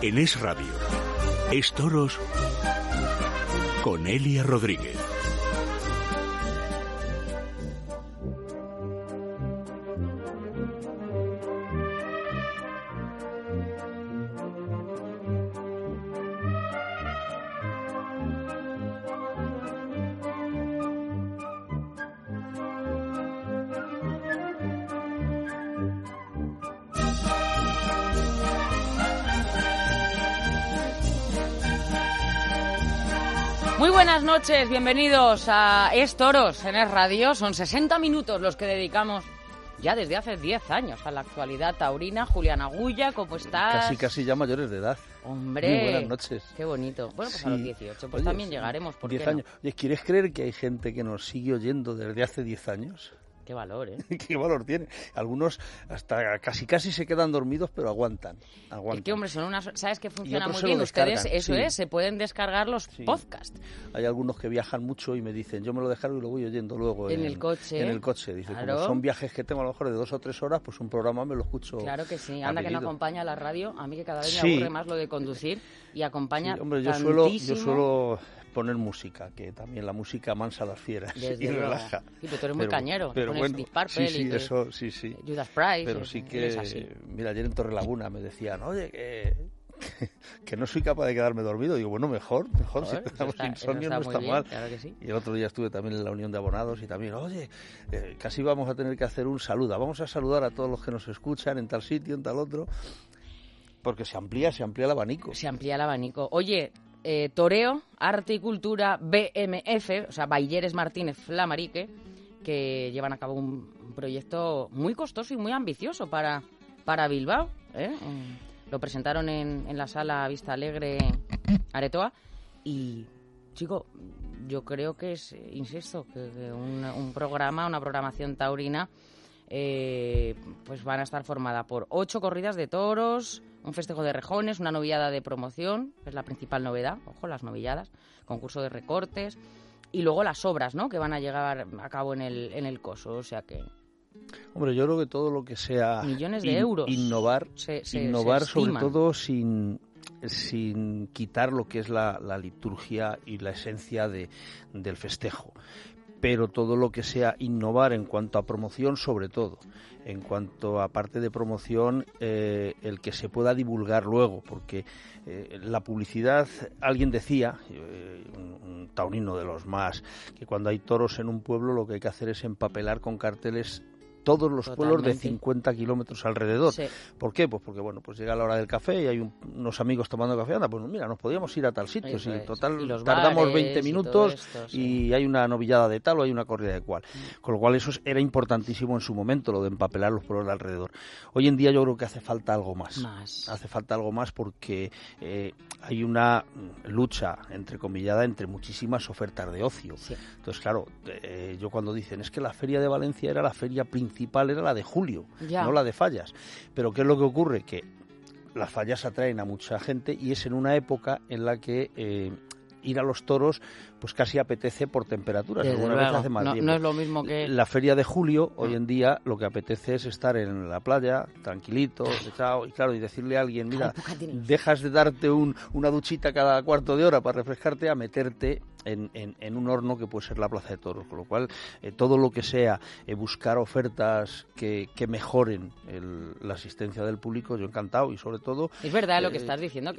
En Es Radio, Es Toros con Elia Rodríguez. Muy buenas noches, bienvenidos a Es Toros en Es Radio. Son 60 minutos los que dedicamos ya desde hace 10 años a la actualidad taurina. Julián Agulla, ¿cómo estás? Casi ya mayores de edad. Hombre, muy buenas noches. Qué bonito. Bueno, pues sí. A los 18, pues oye, también llegaremos. ¿Por 10 qué no? años. Oye, ¿quieres creer que hay gente que nos sigue oyendo desde hace 10 años? Qué valor, ¿eh? Qué valor tiene. Algunos hasta casi se quedan dormidos, pero aguantan. Es que, hombre, son unas... ¿Sabes que funciona muy se bien? Ustedes, eso sí. es, se pueden descargar los podcasts. Hay algunos que viajan mucho y me dicen, yo me lo descargo y lo voy oyendo luego en el coche. En el coche. Dice, claro. Como son viajes que tengo a lo mejor de 2 o 3 horas, pues un programa me lo escucho. Claro que sí. Anda que no acompaña a la radio. A mí que cada vez me sí. aburre más lo de conducir y acompaña hombre, yo suelo poner música, que también la música mansa las fieras y relaja. Sí, pero tú eres muy cañero, pero pones bueno, Deep Purple sí, eso, sí. Judas Priest. Pero sí que, mira, ayer en Torrelaguna me decían, oye, que no soy capaz de quedarme dormido. Digo, bueno, mejor, si quedamos insomnio no está mal. Claro que sí. Y el otro día estuve también en la Unión de Abonados y también, oye, casi vamos a tener que hacer un saludo. Vamos a saludar a todos los que nos escuchan en tal sitio, en tal otro, porque se amplía el abanico. Se amplía el abanico. Oye, Toreo, Arte y Cultura, BMF, o sea, Bailleres Martínez Flamarique, que llevan a cabo un proyecto muy costoso y muy ambicioso para Bilbao, ¿eh? Lo presentaron en la sala Vista Alegre Aretoa y, chico, yo creo que es, insisto, que un programa, una programación taurina, pues van a estar formada por 8 corridas de toros, un festejo de rejones, una novillada de promoción, que es la principal novedad, ojo, las novilladas, concurso de recortes, y luego las obras, ¿no?, que van a llegar a cabo en el coso, o sea que... Hombre, yo creo que todo lo que sea... Millones de euros. Innovar se sobre estiman. todo sin quitar lo que es la liturgia y la esencia del festejo. Pero todo lo que sea innovar en cuanto a promoción, sobre todo, en cuanto a parte de promoción, el que se pueda divulgar luego, porque la publicidad, alguien decía, un taurino de los más, que cuando hay toros en un pueblo lo que hay que hacer es empapelar con carteles todos los pueblos de 50 kilómetros alrededor. Sí. ¿Por qué? Pues porque, bueno, pues llega la hora del café y hay unos amigos tomando café. Anda, pues mira, nos podíamos ir a tal sitio. Si total tardamos 20 minutos y hay una novillada de tal o hay una corrida de cual. Con lo cual eso era importantísimo en su momento, lo de empapelar los pueblos de alrededor. Hoy en día yo creo que hace falta algo más. Hace falta algo más porque hay una lucha, entrecomillada, entre muchísimas ofertas de ocio. Sí. Entonces, claro, yo cuando dicen, es que la Feria de Valencia era la feria principal, era la de julio, no la de Fallas. Pero ¿qué es lo que ocurre? Que las Fallas atraen a mucha gente y es en una época en la que ir a los toros pues casi apetece por temperaturas. Alguna vez hace más tiempo. No es lo mismo que... La feria de julio, hoy en día, lo que apetece es estar en la playa, tranquilitos, echado, y claro, y decirle a alguien, mira, dejas de darte una duchita cada cuarto de hora para refrescarte a meterte en un horno que puede ser la Plaza de Toros, con lo cual todo lo que sea buscar ofertas que mejoren la asistencia del público, yo encantado, y sobre todo... Es verdad lo que estás diciendo, que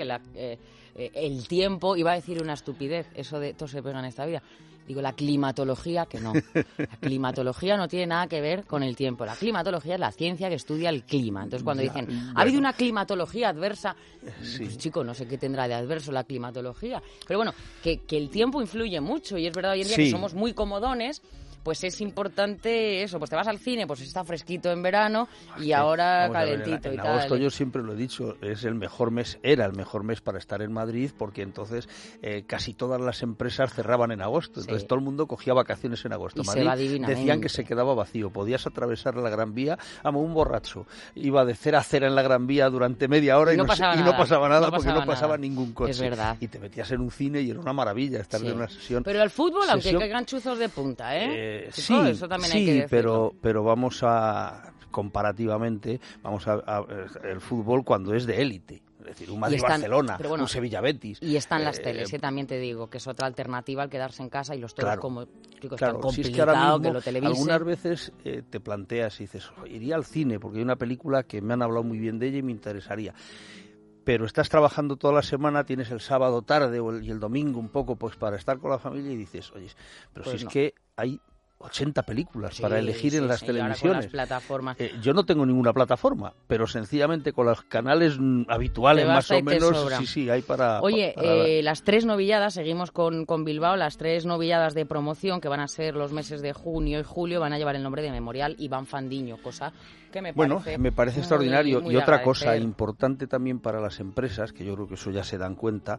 el tiempo, iba a decir una estupidez, eso de todo se pega en esta vida, digo, la climatología, que no. La climatología no tiene nada que ver con el tiempo. La climatología es la ciencia que estudia el clima. Entonces, cuando dicen, ¿ha habido una climatología adversa? Pues, chico, no sé qué tendrá de adverso la climatología. Pero bueno, que el tiempo influye mucho. Y es verdad hoy en día que somos muy comodones. Pues es importante eso, pues te vas al cine, pues está fresquito en verano y ahora calentito y tal. En agosto yo siempre lo he dicho, era el mejor mes para estar en Madrid, porque entonces casi todas las empresas cerraban en agosto, entonces todo el mundo cogía vacaciones en agosto. Y Madrid decían que se quedaba vacío, podías atravesar la Gran Vía, un borracho iba de cera a cera en la Gran Vía durante media hora y no pasaba nada porque no pasaba ningún coche. Es verdad. Y te metías en un cine y era una maravilla estar en una sesión. Pero el fútbol, aunque caigan chuzos de punta, eso también hay que decirlo. pero vamos a comparativamente, el fútbol cuando es de élite. Es decir, un Madrid-Barcelona, bueno, un Sevilla-Betis. Y están las teles, también te digo, que es otra alternativa al quedarse en casa y los toros, claro, como digo, claro, es tan complicado si es que ahora mismo, que lo televisen. algunas veces te planteas y dices, iría al cine, porque hay una película que me han hablado muy bien de ella y me interesaría. Pero estás trabajando toda la semana, tienes el sábado tarde y el domingo un poco pues para estar con la familia y dices, oye, pero pues si es que hay 80 películas para elegir en las televisiones. Ahora con las plataformas. Yo no tengo ninguna plataforma, pero sencillamente con los canales habituales más o menos, sí, hay para... Oye, las 3 novilladas, seguimos con Bilbao, las 3 novilladas de promoción que van a ser los meses de junio y julio, van a llevar el nombre de Memorial Iván Fandiño, cosa que me parece extraordinario. muy y otra cosa importante también para las empresas, que yo creo que eso ya se dan cuenta,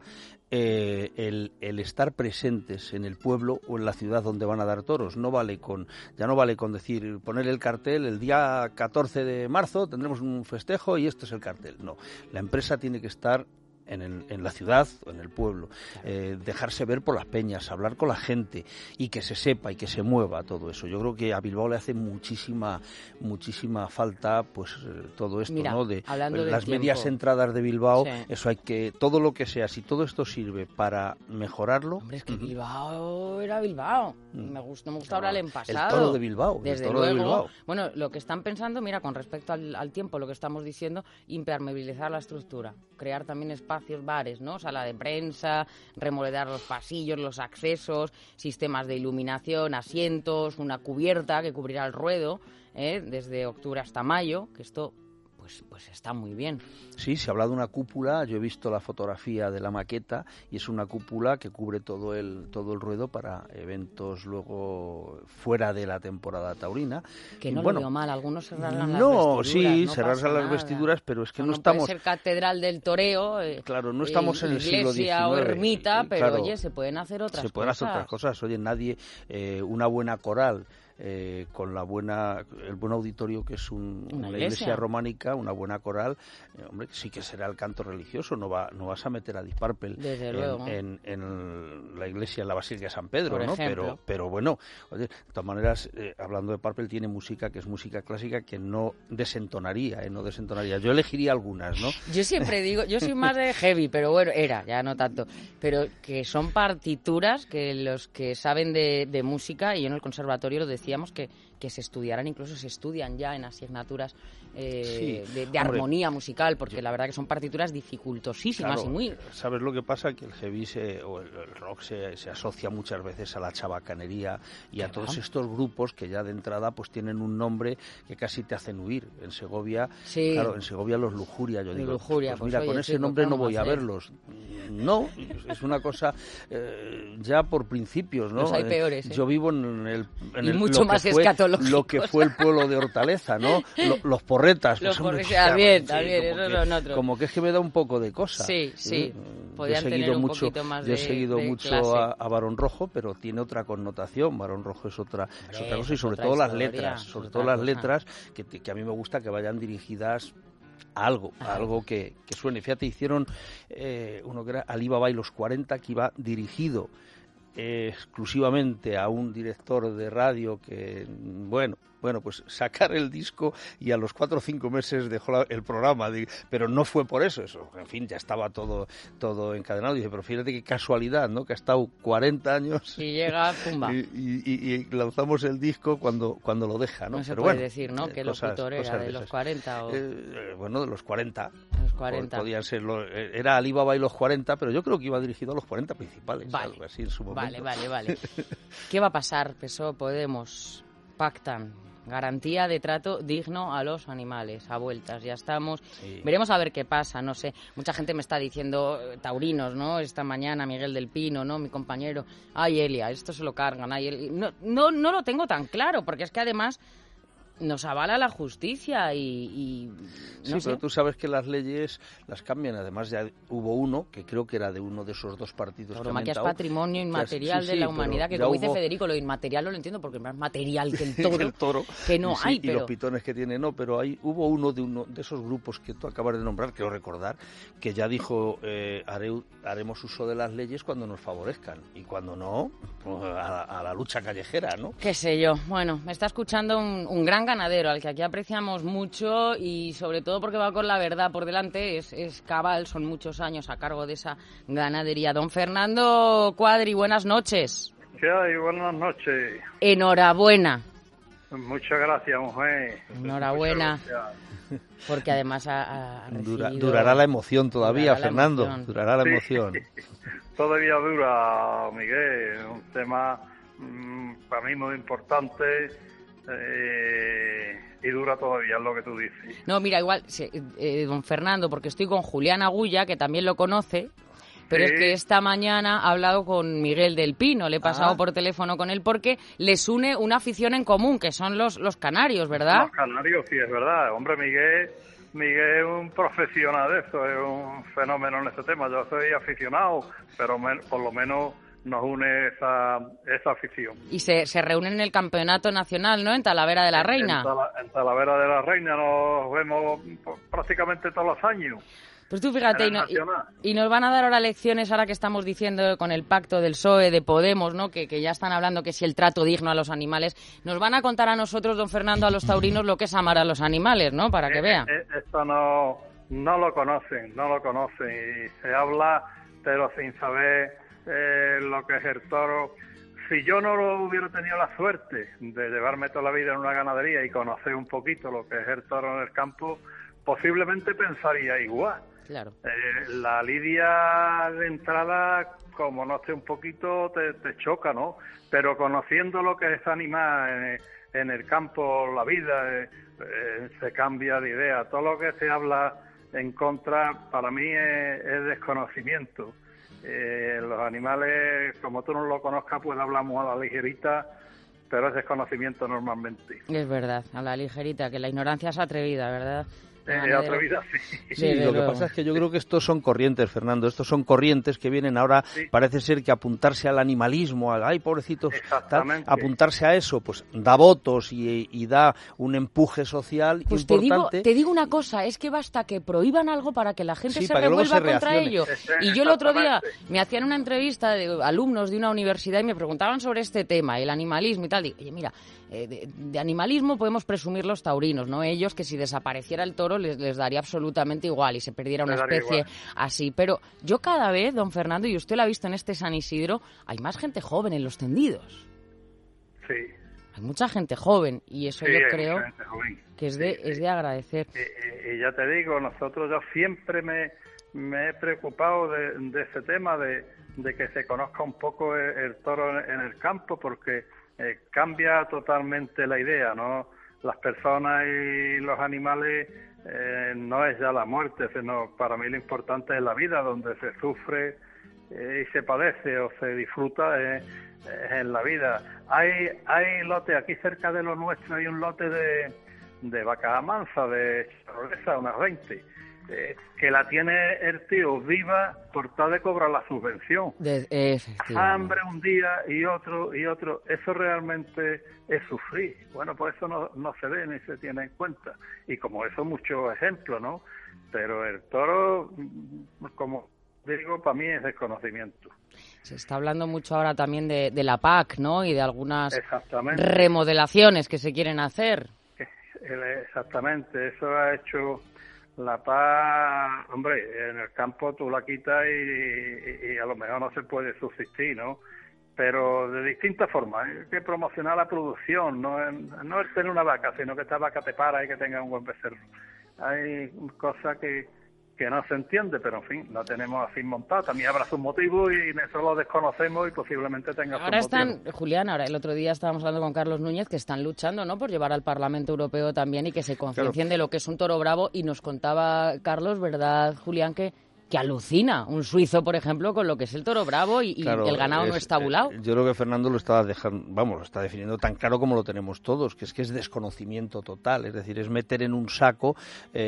el estar presentes en el pueblo o en la ciudad donde van a dar toros. Ya no vale con decir, poner el cartel, el día 14 de marzo tendremos un festejo y esto es el cartel. No, la empresa tiene que estar en la ciudad o en el pueblo, dejarse ver por las peñas, hablar con la gente y que se sepa y que se mueva todo eso. Yo creo que a Bilbao le hace muchísima falta pues todo esto. Mira, ¿no? De las medias entradas de Bilbao, eso hay que, todo lo que sea, si todo esto sirve para mejorarlo. Hombre, es que Bilbao era Bilbao. Me gusta hablar en pasado. El toro de Bilbao. Desde luego. De Bilbao. Bueno, lo que están pensando, mira, con respecto al tiempo, lo que estamos diciendo, impermeabilizar la estructura, crear también espacios, bares, ¿no? Sala de prensa, remodelar los pasillos, los accesos, sistemas de iluminación, asientos, una cubierta que cubrirá el ruedo, desde octubre hasta mayo, que esto pues está muy bien. Sí, se habla de una cúpula, yo he visto la fotografía de la maqueta y es una cúpula que cubre todo el ruedo para eventos luego fuera de la temporada taurina. Que no lo veo mal, algunos cerrarán las vestiduras. Sí, cerrarán las vestiduras, pero es que no estamos... Puede ser catedral del toreo, claro, no estamos en el siglo XIX. Iglesia o ermita, pero claro, oye, se pueden hacer otras cosas. Se pueden hacer otras cosas, oye, nadie, una buena coral, con el buen auditorio que es una iglesia románica, una buena coral, hombre, sí que será el canto religioso, no vas a meter a Deep Purple en la iglesia, en la Basílica de San Pedro, ¿no? Pero bueno, oye, de todas maneras, hablando de Purple, tiene música que es música clásica que no desentonaría. Yo elegiría algunas, ¿no? Yo siempre digo, yo soy más de heavy, pero bueno, ya no tanto, pero que son partituras que los que saben de música, y yo en el conservatorio lo decíamos, que se estudiaran, incluso se estudian ya en asignaturas de armonía musical, porque la verdad que son partituras dificultosísimas, claro, y muy... ¿Sabes lo que pasa? Que el heavy o el rock se asocia muchas veces a la chabacanería y a todos estos grupos que ya de entrada pues tienen un nombre que casi te hacen huir. En Segovia, claro, en Segovia los Lujuria, yo digo, Lujuria, pues mira, con ese nombre no voy a verlos. No, es una cosa ya por principios, ¿no? Los hay peores, Yo vivo en el mucho más escatológico. Lo que fue el pueblo de Hortaleza, ¿no? Los porretas. Los pues, porretas, también, esos son otros. Como que es que me da un poco de cosa. Sí. Podían tener un poquito más de Yo he seguido mucho a Barón Rojo, pero tiene otra connotación. Barón Rojo es otra cosa, y sobre todo las letras, que a mí me gusta que vayan dirigidas a algo que suene. Fíjate, hicieron uno que era Alibaba y los 40, que iba dirigido exclusivamente a un director de radio que, bueno, pues sacar el disco y a los 4 o 5 meses dejó el programa, pero no fue por eso, en fin, ya estaba todo encadenado. Dice, pero fíjate qué casualidad, ¿no? Que ha estado 40 años y llega, pumba. Y lanzamos el disco cuando lo deja, ¿no? No se pero puede decir, ¿no? Que locutor era, de los 40 o... bueno, de los 40. Los 40. Podían ser, era Alibaba y los 40, pero yo creo que iba dirigido a los 40 principales, vale. Algo así en su momento. Vale. ¿Qué va a pasar? PSOE, Podemos, pactan garantía de trato digno a los animales. A vueltas, ya estamos. Sí. Veremos a ver qué pasa, no sé. Mucha gente me está diciendo, taurinos, ¿no? Esta mañana, Miguel del Pino, ¿no? Mi compañero. Ay, Elia, esto se lo cargan. Ay, no lo tengo tan claro, porque es que además nos avala la justicia y no sé. Pero tú sabes que las leyes las cambian. Además ya hubo uno, que creo que era de uno de esos dos partidos. La tauromaquia es patrimonio inmaterial de la humanidad, que como dice Federico, lo inmaterial no lo entiendo porque es más material que el toro. El toro. Que no hay, pero... Y los pitones que tiene, no, pero hubo uno de esos grupos que tú acabas de nombrar, quiero recordar, que ya dijo, haremos uso de las leyes cuando nos favorezcan, y cuando no, pues a la lucha callejera, ¿no? Qué sé yo. Bueno, me está escuchando un gran gran ganadero, al que aquí apreciamos mucho y sobre todo porque va con la verdad por delante, es cabal, son muchos años a cargo de esa ganadería. Don Fernando Cuadri, buenas noches. ¿Qué hay? Buenas noches. Enhorabuena. Muchas gracias, mujer. Enhorabuena. Porque además ha recibido... Durará la emoción todavía, Fernando. Durará la sí. emoción. Todavía dura, Miguel. Un tema para mí muy importante y dura todavía, es lo que tú dices. No, mira, igual, don Fernando, porque estoy con Julián Agulla, que también lo conoce, pero es que esta mañana ha hablado con Miguel del Pino, le he pasado por teléfono con él porque les une una afición en común, que son los canarios, ¿verdad? Los canarios, sí, es verdad. Hombre, Miguel es un profesional de eso, es un fenómeno en ese tema. Yo soy aficionado, pero por lo menos nos une esa afición. Y se reúnen en el campeonato nacional, ¿no?, en Talavera de la Reina. En Talavera de la Reina nos vemos prácticamente todos los años. Pues tú fíjate, y nos van a dar ahora lecciones, ahora que estamos diciendo con el pacto del PSOE, de Podemos, ¿no?, que ya están hablando que si el trato digno a los animales, nos van a contar a nosotros, don Fernando, a los taurinos, lo que es amar a los animales, ¿no?, para que vea. Esto no lo conocen, y se habla, pero sin saber lo que es el toro. Si yo no hubiera tenido la suerte de llevarme toda la vida en una ganadería y conocer un poquito lo que es el toro en el campo, posiblemente pensaría igual. Claro. La lidia de entrada, como no esté un poquito, te choca, ¿no? Pero conociendo lo que es animar en el campo, la vida, se cambia de idea. Todo lo que se habla en contra, para mí, es desconocimiento. Los animales, como tú no lo conozcas, pues hablamos a la ligerita, pero es desconocimiento normalmente. Es verdad, a la ligerita, que la ignorancia es atrevida, ¿verdad? Atrevida, sí. Sí, lo que pasa es que yo creo que estos son corrientes, Fernando, estos son corrientes que vienen ahora, parece ser que apuntarse al animalismo, ay, pobrecitos, tal, apuntarse a eso, pues da votos y da un empuje social pues importante. Te digo una cosa, es que basta que prohíban algo para que la gente se revuelva contra ello. Y yo el otro día me hacían una entrevista de alumnos de una universidad y me preguntaban sobre este tema, el animalismo y tal, y oye, mira, de animalismo podemos presumir los taurinos, no ellos, que si desapareciera el toro les daría absolutamente igual y se perdiera una especie así. Pero yo cada vez, don Fernando, y usted lo ha visto en este San Isidro, hay más gente joven en los tendidos. Sí. Hay mucha gente joven y eso yo creo que es de agradecer. Y ya te digo, yo siempre me he preocupado de ese tema, de que se conozca un poco el toro en el campo, porque cambia totalmente la idea, ¿no? Las personas y los animales no es ya la muerte, sino para mí lo importante es la vida, donde se sufre y se padece o se disfruta en la vida. Hay lotes, aquí cerca de lo nuestro hay un lote de vaca mansa, de charolesa, unas 20, que la tiene el tío viva por tal de cobrar la subvención. Hambre un día y otro, eso realmente es sufrir. Bueno, pues eso no se ve ni se tiene en cuenta. Y como eso muchos ejemplos, ¿no? Pero el toro, como digo, para mí es desconocimiento. Se está hablando mucho ahora también de la PAC, ¿no? Y de algunas remodelaciones que se quieren hacer. Exactamente, eso ha hecho... La paz, hombre, en el campo tú la quitas y a lo mejor no se puede subsistir, ¿no? Pero de distintas formas. Hay que promocionar la producción, no es tener una vaca, sino que esta vaca te para y que tenga un buen becerro. Hay cosas que no se entiende, pero en fin, la tenemos así montada. También habrá sus motivos y eso lo desconocemos y posiblemente tenga sus motivos. Julián, el otro día estábamos hablando con Carlos Núñez, que están luchando, ¿no?, por llevar al Parlamento Europeo también y que se conciencien de lo que es un toro bravo, y nos contaba Carlos, ¿verdad, Julián?, que alucina un suizo, por ejemplo, con lo que es el toro bravo y el ganado no está tabulado. Yo creo que Fernando lo está definiendo tan claro como lo tenemos todos, que es desconocimiento total, es decir, es meter en un saco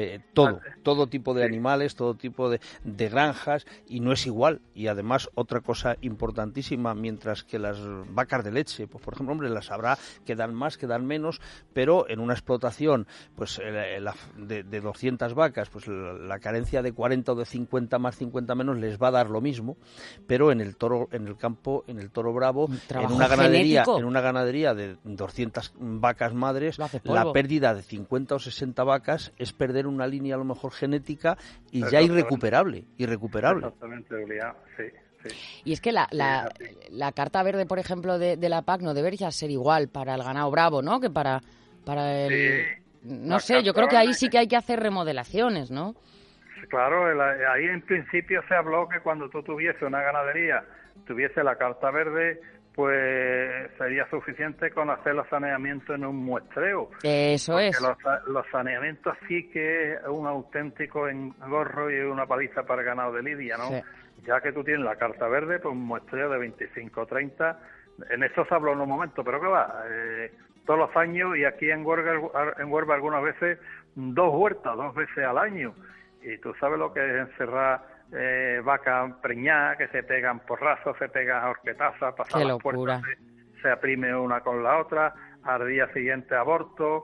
todo tipo de animales, todo tipo de granjas, y no es igual. Y además, otra cosa importantísima, mientras que las vacas de leche, pues por ejemplo, hombre, las habrá que dan más, que dan menos, pero en una explotación pues de 200 vacas, pues la carencia de 40 o de 50 50 más 50 menos les va a dar lo mismo, pero en el toro, en el campo, en el toro bravo, en una ganadería de 200 vacas madres, la pérdida de 50 o 60 vacas es perder una línea a lo mejor genética y ya irrecuperable. Exactamente, Julián, sí. Y es que la carta verde, por ejemplo, de la PAC no debería ser igual para el ganado bravo, ¿no? Que para el... Sí, no sé, yo creo que ahí sí que hay que hacer remodelaciones, ¿no? Claro, ahí en principio se habló que cuando tú tuviese una ganadería, tuviese la carta verde, pues sería suficiente con hacer los saneamientos en un muestreo. Eso porque es. Los saneamientos sí que es un auténtico engorro y una paliza para el ganado de lidia, ¿no? Sí. Ya que tú tienes la carta verde, pues un muestreo de 25 o 30, en eso se habló en un momento, pero ¿qué va? Todos los años, y aquí en Huelva algunas veces, 2 huertas, 2 veces al año. Y tú sabes lo que es encerrar vacas preñadas, que se pegan porrazos, se pegan a horquetazas, pasan las puertas, se aprime una con la otra, al día siguiente aborto.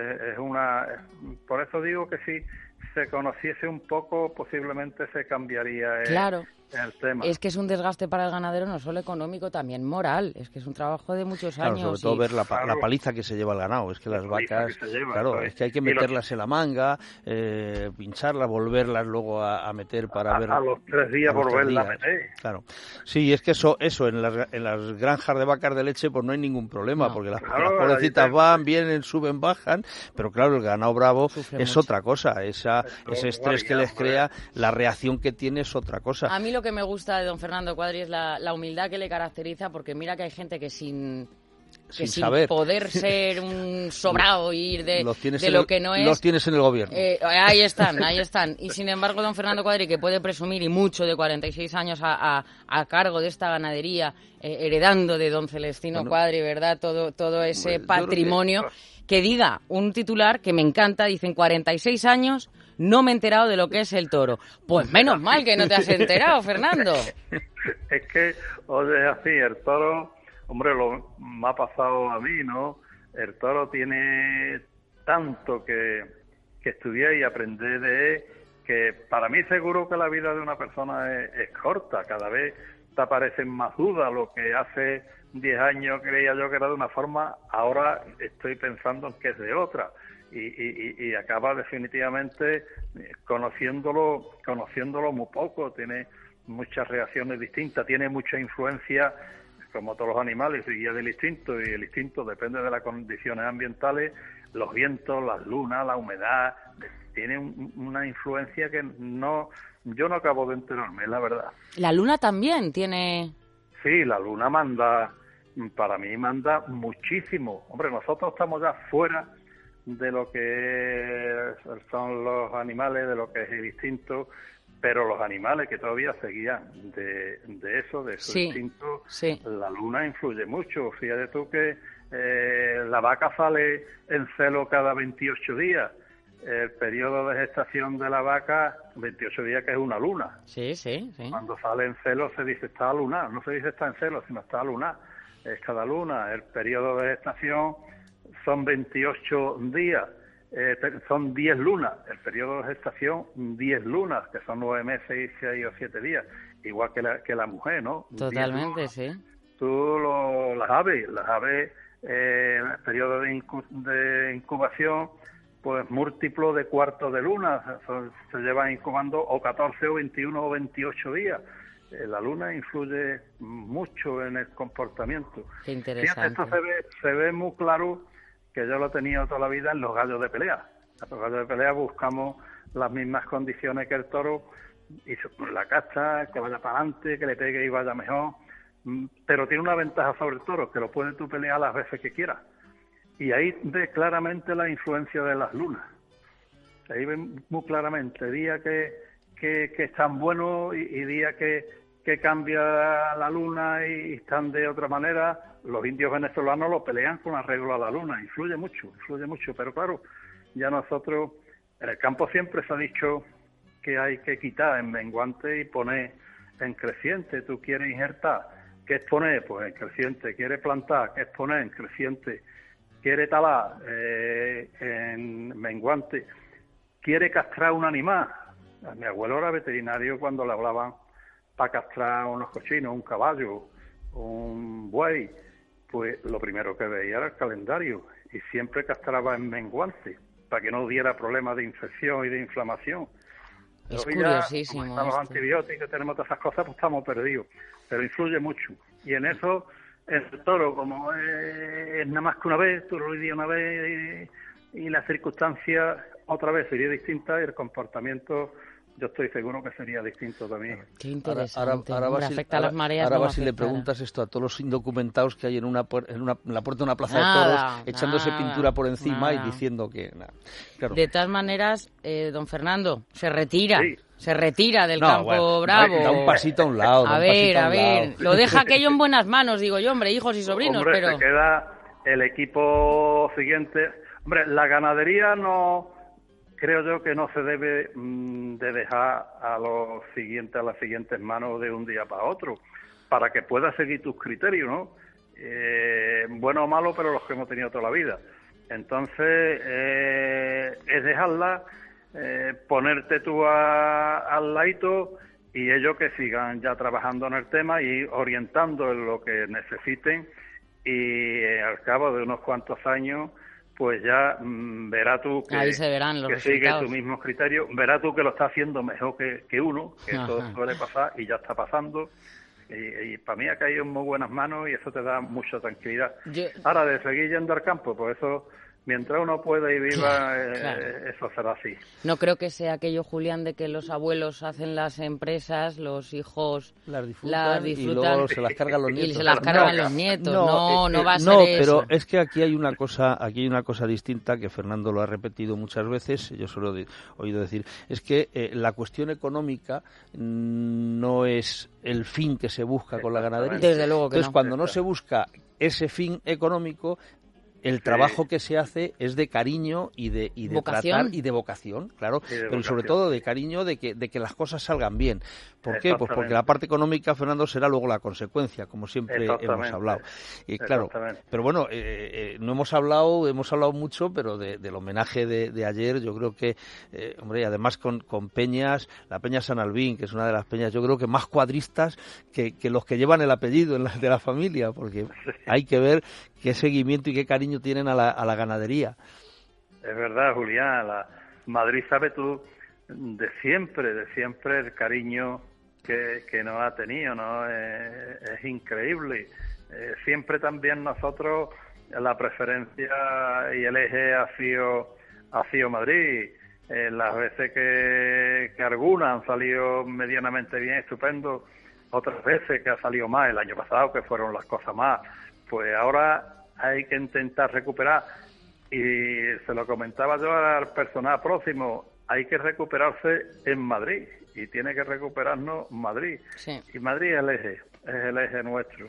Por eso digo que si se conociese un poco, posiblemente se cambiaría el tema. Es que es un desgaste para el ganadero no solo económico, también moral. Es que es un trabajo de muchos años. Sobre todo ver la paliza que se lleva el ganado. Es que las vacas, es que hay que meterlas en la manga, pincharlas, volverlas luego a meter para ver... A los 3 días volverlas a meter. Claro. Sí, es que eso en las granjas de vacas de leche pues no hay ningún problema, porque las pobrecitas van, vienen, suben, bajan, pero claro, el ganado bravo es otra cosa. Ese estrés que les crea, la reacción que tiene es otra cosa. A mí lo que me gusta de don Fernando Cuadri es la humildad que le caracteriza, porque mira que hay gente que sin poder ser un sobrado y ir de lo que no es... Los tienes en el gobierno. Ahí están. Y sin embargo, don Fernando Cuadri, que puede presumir y mucho de 46 años a cargo de esta ganadería, heredando de don Celestino Cuadri, ¿verdad? Todo ese patrimonio, que diga un titular que me encanta, dicen 46 años... No me he enterado de lo que es el toro. Pues menos mal que no te has enterado, Fernando. Es que, oye, así, el toro, hombre, me ha pasado a mí, ¿no? El toro tiene tanto que estudiar y aprender de él, que para mí seguro que la vida de una persona es corta. Cada vez te aparecen más dudas. Lo que hace 10 años creía yo que era de una forma, ahora estoy pensando en que es de otra. Y acaba definitivamente conociéndolo muy poco, tiene muchas reacciones distintas, tiene mucha influencia, como todos los animales, y guía del instinto, y el instinto depende de las condiciones ambientales, los vientos, las lunas, la humedad, tiene una influencia que yo no acabo de enterarme, la verdad. ¿La luna también tiene...? Sí, la luna para mí manda muchísimo. Hombre, nosotros estamos ya fuera de lo que son los animales, de lo que es el instinto, pero los animales que todavía seguían de su instinto, la luna influye mucho. Fíjate tú que la vaca sale en celo cada 28 días. El periodo de gestación de la vaca, 28 días, que es una luna. Sí. Cuando sale en celo se dice está a lunar, no se dice está en celo, sino está a lunar. Es cada luna. El periodo de gestación son 28 días, son 10 lunas. El periodo de gestación, 10 lunas, que son 9 meses y 6 o 7 días. Igual que la mujer, ¿no? Totalmente, sí. Tú las aves, el periodo de incubación, pues múltiplo de cuartos de luna, se llevan incubando o 14 o 21 o 28 días. La luna influye mucho en el comportamiento. Qué interesante. Fíjate, esto se ve muy claro, que yo lo he tenido toda la vida en los gallos de pelea. En los gallos de pelea buscamos las mismas condiciones que el toro, y la casta, que vaya para adelante, que le pegue y vaya mejor, pero tiene una ventaja sobre el toro, que lo puedes tú pelear las veces que quieras. Y ahí ves claramente la influencia de las lunas. Ahí ven muy claramente, día que están buenos y día que cambia la luna y están de otra manera. Los indios venezolanos lo pelean con arreglo a la luna, influye mucho, pero claro, ya nosotros, en el campo siempre se ha dicho que hay que quitar en menguante y poner en creciente. Tú quieres injertar, ¿qué es poner? Pues en creciente. ¿Quieres plantar? ¿Qué es poner? En creciente. ¿Quiere talar? En menguante. ¿Quiere castrar un animal? Mi abuelo era veterinario cuando le hablaban para castrar unos cochinos, un caballo, un buey, pues lo primero que veía era el calendario y siempre castraba en menguante para que no diera problemas de infección y de inflamación. Es Hoy curiosísimo. Ya, como están los antibióticos, tenemos todas esas cosas, pues estamos perdidos. Pero influye mucho. Y en eso, el toro, como es nada más que una vez, tú lo lidias una vez y la circunstancia otra vez sería distinta y el comportamiento, yo estoy seguro que sería distinto también. Qué interesante. Ahora afecta a las mareas. Ahora no vas y le afectará. preguntas esto a todos los indocumentados que hay en la puerta de una plaza de Nada, toros, echándose nada, pintura por encima nada. y diciendo que... Claro. De todas maneras, don Fernando, se retira. Sí. Se retira del No, campo bueno, bravo. da un pasito a un lado. A ver, lo deja aquello en buenas manos, digo yo, hombre, hijos y sobrinos, Hombre, pero... se queda el equipo siguiente. Hombre, la ganadería no... Creo yo que no se debe de dejar a las siguientes manos de un día para otro, para que puedas seguir tus criterios, ¿no? Bueno o malo, pero los que hemos tenido toda la vida. Entonces, es dejarla, ponerte tú al ladito y ellos que sigan ya trabajando en el tema y orientando en lo que necesiten y al cabo de unos cuantos años pues ya verás tú que, ahí se verán los que sigue resultados. tu mismo criterio, verás tú que lo está haciendo mejor que uno, que eso Ajá. suele pasar y ya está pasando. Y para mí ha caído en muy buenas manos y eso te da mucha tranquilidad. Ahora, de seguir yendo al campo, pues eso, mientras uno pueda y viva, Claro. eso será así. No creo que sea aquello, Julián, de que los abuelos hacen las empresas, los hijos las disfrutan y luego se las cargan los nietos. y se las cargan los nietos. No va a ser eso. Pero es que aquí hay una cosa distinta que Fernando lo ha repetido muchas veces, yo solo he oído decir, es que la cuestión económica no es el fin que se busca con la ganadería. Desde luego que Entonces, no. cuando no se busca ese fin económico, el trabajo que se hace es de cariño y de Vocación. tratar y de vocación, claro, pero sobre todo de cariño de que las cosas salgan bien. ¿Por qué? Pues porque la parte económica, Fernando, será luego la consecuencia, como siempre hemos hablado. Y claro, pero bueno, no hemos hablado mucho, pero del homenaje de ayer, yo creo que, hombre, además con peñas, la Peña San Albín, que es una de las peñas, yo creo que más cuadristas que los que llevan el apellido de la familia, porque hay que ver qué seguimiento y qué cariño tienen a la ganadería. Es verdad, Julián, Madrid sabe tú de siempre el cariño que nos ha tenido, ¿no? Es increíble. Siempre también nosotros, la preferencia y el eje ha sido Madrid. Las veces que algunas han salido medianamente bien, estupendo, otras veces que ha salido mal, el año pasado que fueron las cosas más, pues ahora hay que intentar recuperar, y se lo comentaba yo al personal próximo, hay que recuperarse en Madrid, y tiene que recuperarnos Madrid, sí. Y Madrid es el eje nuestro.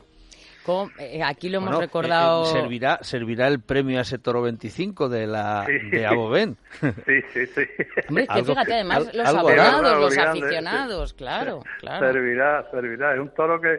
Aquí lo hemos recordado. Servirá el premio a ese toro 25 de Abovén. Sí. Hombre, que fíjate, además, los abonados, los aficionados, claro. Servirá. Es un toro que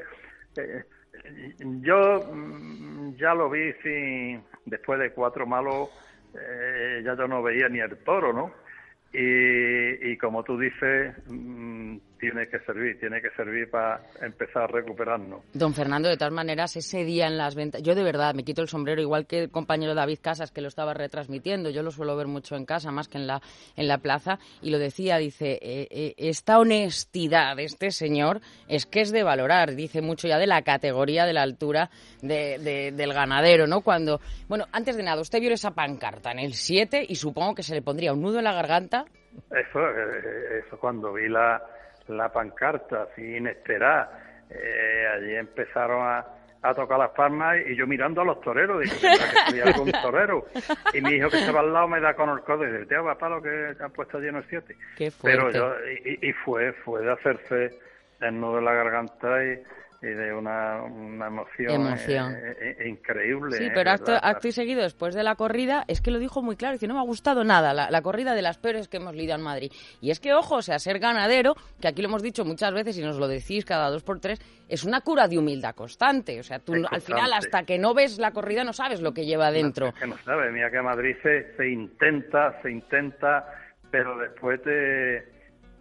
yo ya lo vi después de 4 malos, ya yo no veía ni el toro, ¿no? Y como tú dices, tiene que servir para empezar a recuperarnos. Don Fernando, de todas maneras, ese día en las ventas, yo de verdad me quito el sombrero, igual que el compañero David Casas, que lo estaba retransmitiendo, yo lo suelo ver mucho en casa, más que en la plaza, y lo decía, dice, esta honestidad de este señor es que es de valorar, dice mucho ya de la categoría, de la altura del ganadero, ¿no? Cuando, bueno, antes de nada, usted vio esa pancarta en el 7 y supongo que se le pondría un nudo en la garganta. Eso cuando vi la pancarta, sin esperar, allí empezaron a tocar las palmas y yo mirando a los toreros, digo, que soy algún torero, y mi hijo que estaba al lado me da con el codo y dice, tío, papá, lo que han puesto allí en el 7. Qué fuerte. Pero fue de hacerse el nudo en la garganta y de una emoción. Increíble. Sí, pero acto y seguido, después de la corrida, es que lo dijo muy claro, dice, no me ha gustado nada, la corrida de las peores que hemos lidiado en Madrid. Y es que, ojo, o sea, ser ganadero, que aquí lo hemos dicho muchas veces y nos lo decís cada 2 por 3, es una cura de humildad constante. O sea, tú al final, hasta que no ves la corrida, no sabes lo que lleva dentro. Es que no sabes, mira que Madrid se intenta, pero después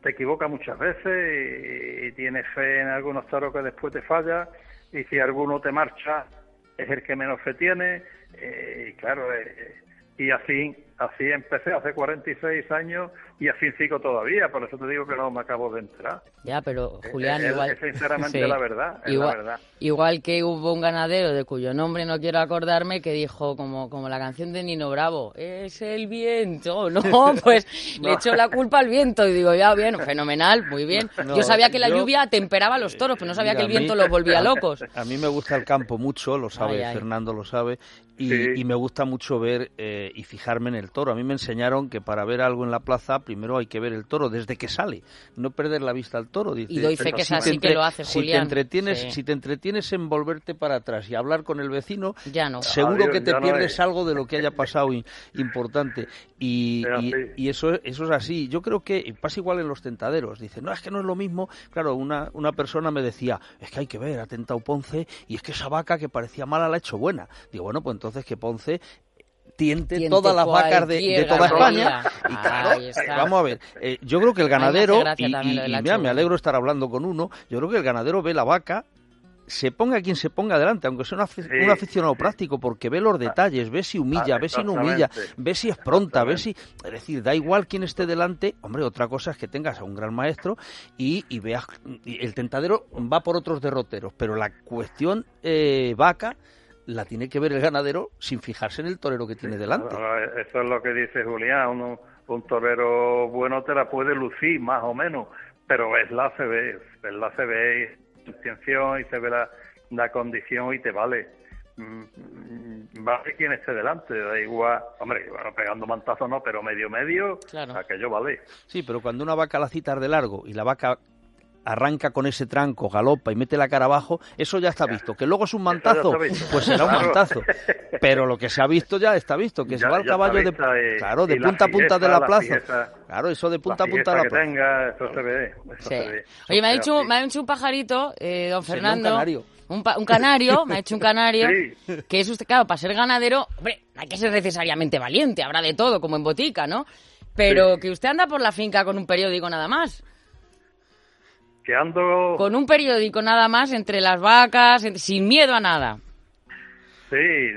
te equivocas muchas veces y tienes fe en algunos toros que después te falla, y si alguno te marcha es el que menos fe tiene, y claro, y así empecé hace 46 años y así sigo todavía, por eso te digo que no me acabo de enterar. Ya, pero Julián, igual... Es sinceramente sí. la verdad, es igual, la verdad. Igual que hubo un ganadero de cuyo nombre no quiero acordarme que dijo, como la canción de Nino Bravo, es el viento, ¿no? Pues le echó la culpa al viento y digo, ya, bien, fenomenal, muy bien. No, yo sabía que la lluvia temperaba los toros, pero no sabía que el viento los volvía locos. A mí me gusta el campo mucho, lo sabe, Ay. Fernando lo sabe, Sí. y me gusta mucho ver y fijarme en el toro. A mí me enseñaron que para ver algo en la plaza primero hay que ver el toro desde que sale, no perder la vista al toro. Dice, Y doy fe que es así que lo hace Julián. Si te entretienes en volverte para atrás y hablar con el vecino, ya no. seguro que te ya no pierdes es. algo de lo que haya pasado importante. Y eso es así. Yo creo que pasa igual en los tentaderos. Dice, no, es que no es lo mismo. Claro, una persona me decía, es que hay que ver, ha tentado Ponce y es que esa vaca que parecía mala la ha hecho buena. Digo, bueno, pues entonces que Ponce tiente todas las vacas de toda España. Y claro, vamos a ver, yo creo que el ganadero, mira, me alegro de estar hablando con uno, yo creo que el ganadero ve la vaca, se ponga quien se ponga delante, aunque sea un aficionado práctico, porque ve los detalles, ve si humilla, ve si no humilla, ve si es pronta, ve si... Es decir, da igual quién esté delante. Hombre, otra cosa es que tengas a un gran maestro y veas... Y el tentadero va por otros derroteros, pero la cuestión vaca la tiene que ver el ganadero sin fijarse en el torero que tiene delante. Eso es lo que dice Julián, un torero bueno te la puede lucir más o menos, pero verla se ve intención y se ve la condición y te vale. Vale quien esté delante, da igual, hombre, bueno, pegando mantazos no, pero medio, claro. Aquello vale. Sí, pero cuando una vaca la citas de largo y la vaca arranca con ese tranco, galopa y mete la cara abajo, eso ya está visto. Que luego es un mantazo, pues será un mantazo. Pero lo que se ha visto ya está visto, que se va el caballo de punta a punta de la plaza. Claro, eso de punta a punta de la plaza. Tenga, eso se ve. Oye, me ha dicho un pajarito, don Fernando. Un canario. Un canario, me ha hecho un canario, sí. Que es usted, claro, para ser ganadero, hombre, no hay que ser necesariamente valiente, habrá de todo, como en botica, ¿no? Pero sí. Que usted anda por la finca con un periódico nada más. Que ando... Con un periódico nada más, entre las vacas, sin miedo a nada. Sí,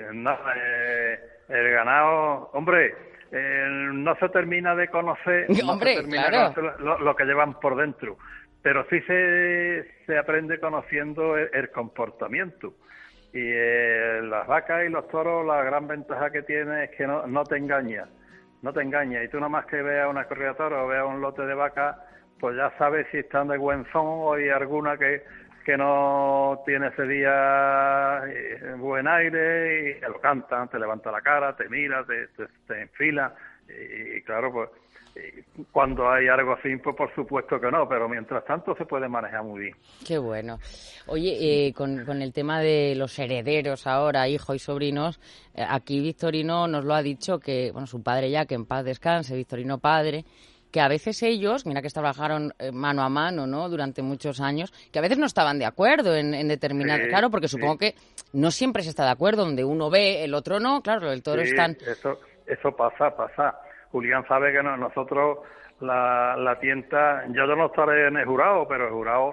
el ganado, hombre, no se termina de conocer, hombre, claro. de conocer lo que llevan por dentro, pero sí se aprende conociendo el comportamiento. Y las vacas y los toros, la gran ventaja que tiene es que no te engaña, y tú nada más que veas una corrida de toros o veas un lote de vacas, pues ya sabes si están de buen son o hay alguna que no tiene ese día buen aire y te lo cantan, te levanta la cara, te mira, te enfila y claro, pues cuando hay algo así, pues por supuesto que no, pero mientras tanto se puede manejar muy bien. Qué bueno. Oye, con el tema de los herederos ahora, hijos y sobrinos, aquí Victorino nos lo ha dicho que, bueno, su padre ya, que en paz descanse, Victorino padre, que a veces ellos, mira que trabajaron mano a mano, ¿no?, durante muchos años, que a veces no estaban de acuerdo en determinar, sí, claro, porque supongo que no siempre se está de acuerdo, donde uno ve, el otro no, claro, el toro están... Eso pasa. Julián sabe que nosotros, la tienta, yo no estaré en el jurado, pero el jurado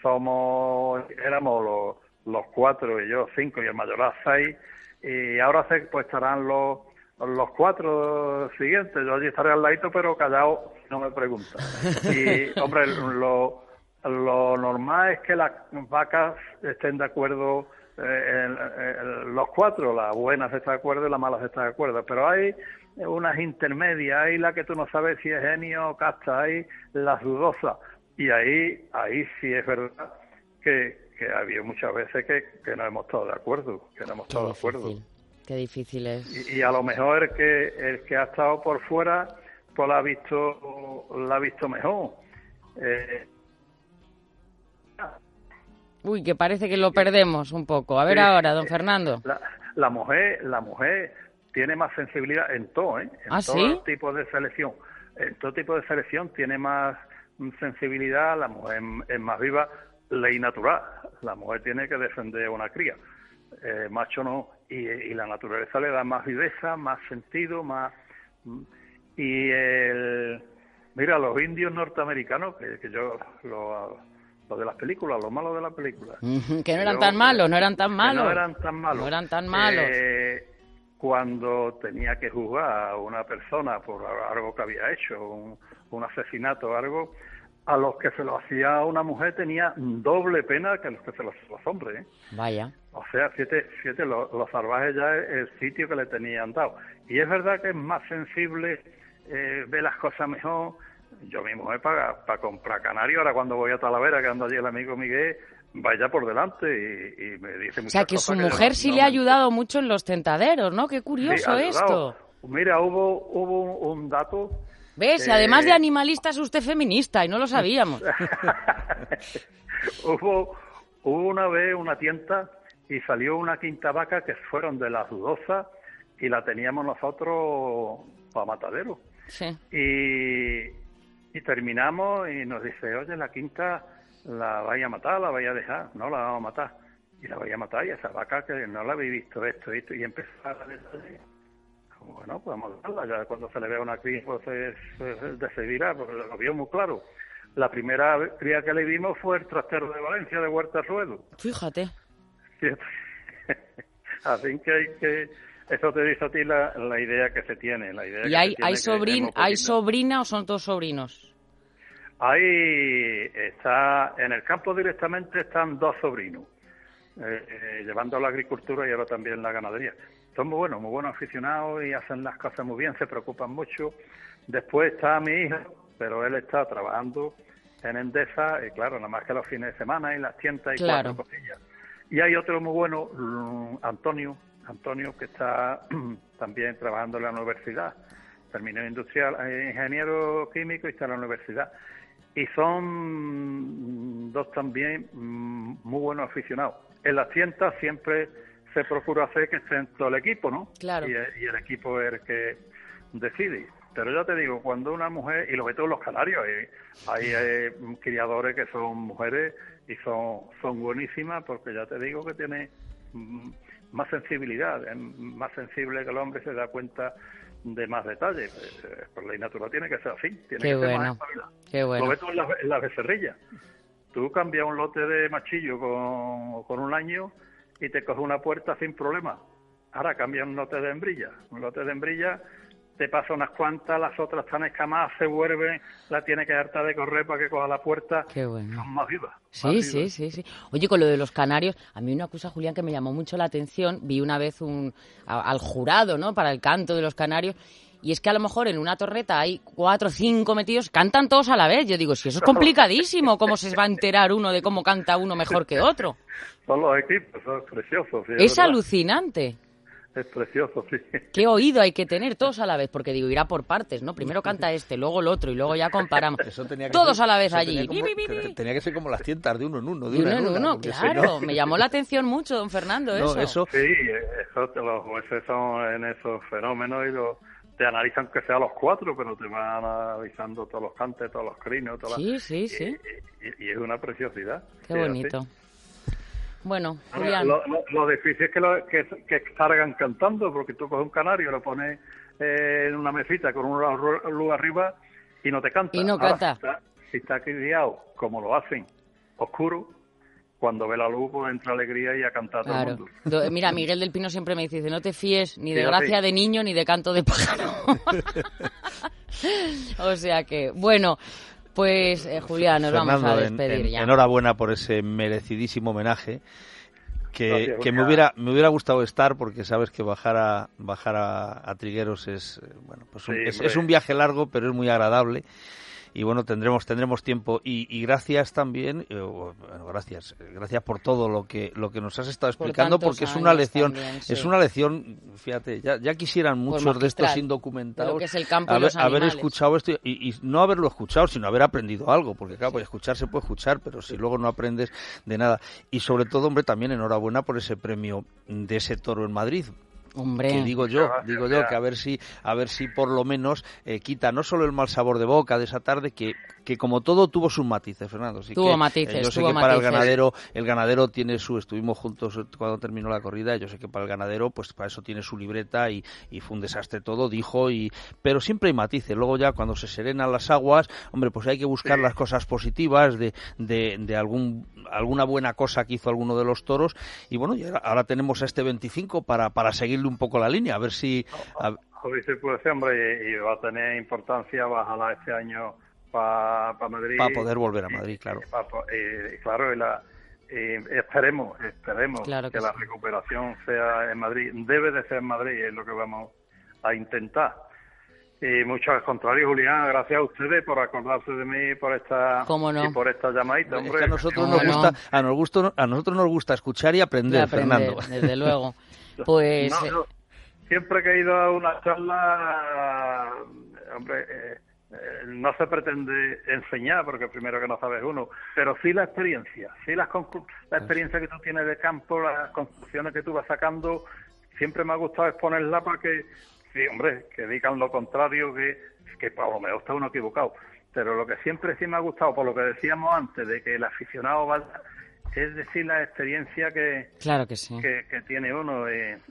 éramos los 4 y yo 5 y el mayoral 6, y ahora pues estarán los 4 siguientes. Yo allí estaré al ladito, pero callado, no me preguntan. Y, hombre, lo normal es que las vacas estén de acuerdo, los 4, las buenas están de acuerdo y las malas están de acuerdo, pero hay unas intermedias, hay la que tú no sabes si es genio o casta, hay las dudosas, y ahí sí es verdad que ha habido muchas veces que no hemos estado de acuerdo, Qué difícil es. Y a lo mejor el que ha estado por fuera, pues la ha visto mejor. Uy, que parece que lo perdemos un poco. A ver ahora, don Fernando. La mujer tiene más sensibilidad en todo, ¿eh? En todo tipo de selección. En todo tipo de selección tiene más sensibilidad, la mujer es más viva, ley natural. La mujer tiene que defender una cría. Macho no, y la naturaleza le da más viveza, más sentido, más... Y Mira, los indios norteamericanos, que yo, lo de las películas, lo malo de las películas. Que no eran tan malos, no eran tan malos. No eran tan malos. No eran tan malos. Cuando tenía que juzgar a una persona por algo que había hecho, un asesinato o algo, a los que se lo hacía a una mujer tenía doble pena que a los que se lo hacían a los hombres. Vaya. O sea, fíjate, los salvajes ya es el sitio que le tenían dado. Y es verdad que es más sensible, ve las cosas mejor. Yo mi mujer para comprar canario, ahora cuando voy a Talavera, que anda allí el amigo Miguel, vaya por delante y me dice muchas cosas. O sea, que su mujer sí le ha ayudado mucho en los tentaderos, ¿no? Qué curioso esto. Mira, hubo un dato... ¿Ves? Además de animalista es usted feminista y no lo sabíamos. Hubo una vez una tienta y salió una quinta vaca que fueron de las dudosas y la teníamos nosotros para matadero. Sí. Y terminamos y nos dice, oye, la quinta la vais a matar, la vais a dejar. No, la vamos a matar. Y la vais a matar y esa vaca que no la habéis visto esto y empezar a detalle. Bueno, pues vamos a darla, ya cuando se le vea una cría pues se decidirá, porque lo vio muy claro. La primera cría que le vimos fue el trastero de Valencia, de Huerta Ruedo. Fíjate. Así que eso te dice a ti la idea que se tiene. La idea ¿Y que hay sobrina o son todos sobrinos? Ahí está, en el campo directamente están 2 sobrinos, llevando la agricultura y ahora también la ganadería. Son muy buenos aficionados y hacen las cosas muy bien, se preocupan mucho. Después está mi hijo, pero él está trabajando en Endesa, y claro, nada más que los fines de semana y las tientas y claro. 4 cosillas. Y hay otro muy bueno, Antonio, que está también trabajando en la universidad. Terminó ingeniero químico y está en la universidad. Y son 2 también muy buenos aficionados. En las tientas siempre se procura hacer que esté todo el equipo, ¿no? Claro. Y el equipo es el que decide. Pero ya te digo, cuando una mujer, y lo ve todos los canarios, hay criadores que son mujeres y son buenísimas, porque ya te digo que tiene más sensibilidad, es más sensible que el hombre, se da cuenta de más detalles. Por ley natural tiene que ser así, tiene Qué que ser bueno. más espabilado. Qué bueno. Lo ves tú en las becerrillas. Tú cambias un lote de machillo con un año y te coge una puerta sin problema. Ahora cambia un lote de hembrilla. Un lote de hembrilla te pasa unas cuantas, las otras están escamadas, se vuelven, la tiene que hartar de correr para que coja la puerta. Qué bueno. Son más vivas. Sí. Oye, con lo de los canarios, a mí una cosa, Julián, que me llamó mucho la atención, vi una vez al jurado, ¿no?, para el canto de los canarios, y es que a lo mejor en una torreta hay 4 o 5 metidos, cantan todos a la vez. Yo digo, si eso es complicadísimo, ¿cómo se va a enterar uno de cómo canta uno mejor que otro? Son los equipos, son preciosos. Sí, es alucinante. Es precioso, sí. Qué oído hay que tener todos a la vez, porque digo, irá por partes, ¿no? Primero canta este, luego el otro, y luego ya comparamos. Todos a la vez allí. Tenía que ser como las tientas, de uno en uno. De uno en uno, claro. No... Me llamó la atención mucho, don Fernando, eso. Sí, los jueces son en esos fenómenos y te analizan que sea los 4, pero te van analizando todos los cantes, todos los crinos. Sí. Y es una preciosidad. Qué bonito. Así. Bueno, Julián. Lo difícil es que salgan cantando, porque tú coges un canario, lo pones en una mesita con una luz arriba y no te canta. Y no canta. Si está criado, como lo hacen, oscuro, cuando ve la luz, pues entra alegría y a cantar todo el mundo. Mira, Miguel del Pino siempre me dice, no te fíes ni de gracia de niño ni de canto de pájaro. O sea que, bueno... Pues, Julián, nos Fernando, vamos a despedir ya. Enhorabuena por ese merecidísimo homenaje. Gracias, que me hubiera gustado estar, porque sabes que bajar a Trigueros es es un viaje largo, pero es muy agradable. Y bueno, tendremos tiempo y gracias también, gracias por todo lo que nos has estado explicando, porque es una lección también, sí. Es una lección, fíjate, ya quisieran muchos de estos indocumentados de lo que es el campo y los haber escuchado esto y no haberlo escuchado, sino haber aprendido algo, porque claro, pues escuchar se puede escuchar, pero si luego no aprendes de nada. Y sobre todo, hombre, también enhorabuena por ese premio de ese toro en Madrid. Hombre. Que digo yo que a ver si por lo menos quita no solo el mal sabor de boca de esa tarde, que como todo tuvo sus matices, Fernando. Así tuvo que, matices, yo sé tuvo que para matices. el ganadero tiene estuvimos juntos cuando terminó la corrida, yo sé que para el ganadero, pues para eso tiene su libreta y fue un desastre todo, dijo, pero siempre hay matices. Luego ya cuando se serenan las aguas, hombre, pues hay que buscar las cosas positivas de alguna buena cosa que hizo alguno de los toros, y bueno, y ahora tenemos a este 25 para seguirle un poco la línea, a ver si... A ver si puede ser, hombre, y va a tener importancia, bajarla este año para Madrid. Para poder volver a Madrid, claro. Claro, esperemos claro que la sí. recuperación sea en Madrid. Debe de ser en Madrid, es lo que vamos a intentar. Y mucho al contrario, Julián, gracias a ustedes por acordarse de mí por esta y por esta llamadita, hombre. Es que a nosotros nos gusta escuchar y aprender, Fernando. Desde luego. Pues siempre que he ido a una charla, hombre, no se pretende enseñar, porque primero que no sabes uno, pero sí la experiencia, la experiencia que tú tienes de campo, las construcciones que tú vas sacando, siempre me ha gustado exponerla para que, sí, hombre, que digan lo contrario, que por lo mejor está uno equivocado, pero lo que siempre sí me ha gustado, por lo que decíamos antes, de que el aficionado vaya, es decir, la experiencia claro que sí. que tiene uno.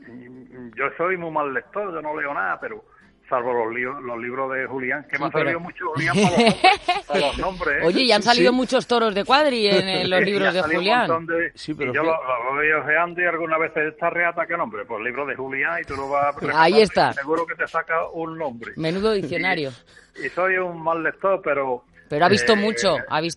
Yo soy muy mal lector, yo no leo nada, pero salvo los libros de Julián, que me ha salido mucho Julián para los nombres. Oye, y han salido muchos toros de Cuadri en los libros de Julián. Y yo lo voy ojeando y algunas veces esta reata, ¿qué nombre? Pues libro de Julián, y tú lo vas a ahí está. Seguro que te saca un nombre. Menudo diccionario. Y soy un mal lector, pero ha visto mucho, Ahí